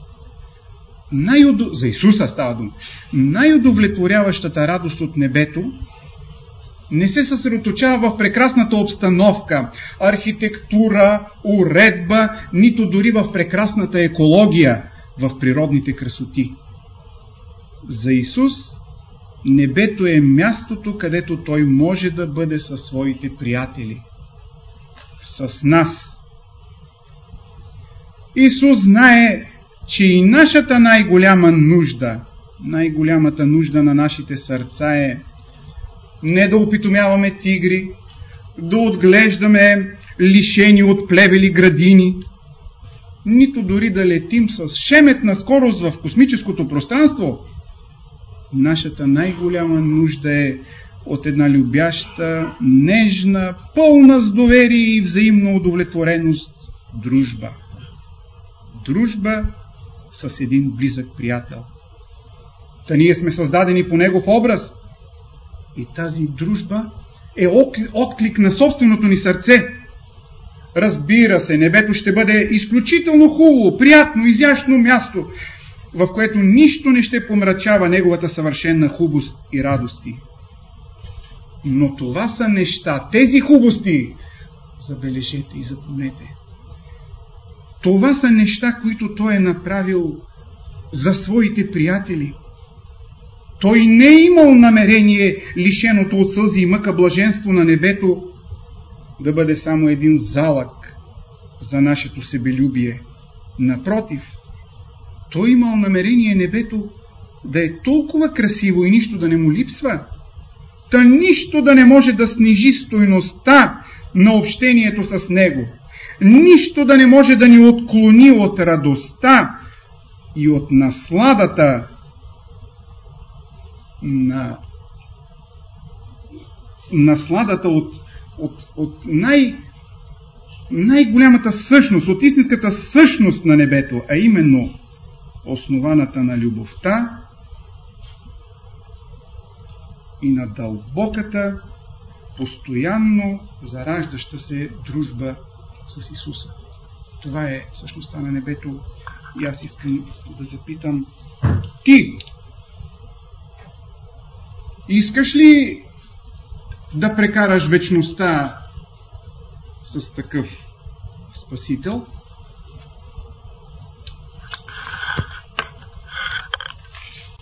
става дума. Най-удовлетворяващата радост от небето не се съсредоточава в прекрасната обстановка, архитектура, уредба, нито дори в прекрасната екология, в природните красоти. За Исус небето е мястото, където Той може да бъде със своите приятели. С нас. Исус знае, че и нашата най-голямата нужда на нашите сърца е не да опитомяваме тигри, да отглеждаме лишени от плевели градини, нито дори да летим с шеметна скорост в космическото пространство. Нашата най-голяма нужда е от една любяща, нежна, пълна с доверие и взаимна удовлетвореност дружба. Дружба с един близък приятел. Та ние сме създадени по Негов образ. И тази дружба е отклик на собственото ни сърце. Разбира се, небето ще бъде изключително хубаво, приятно, изящно място, в което нищо не ще помрачава неговата съвършена хубост и радости. Но това са неща, тези хубости, забележете и запомнете, това са неща, които Той е направил за своите приятели. Той не е имал намерение лишеното от сълзи и мъка блаженство на небето да бъде само един залък за нашето себелюбие. Напротив, Той имал намерение небето да е толкова красиво и нищо да не му липсва, та нищо да не може да снижи стойността на общението с Него, нищо да не може да ни отклони от радостта и от насладата от най-голямата същност, от истинската същност на небето, а именно основаната на любовта и на дълбоката, постоянно зараждаща се дружба с Исуса. Това е същността на небето. И аз искам да запитам: ти искаш ли да прекараш вечността с такъв Спасител?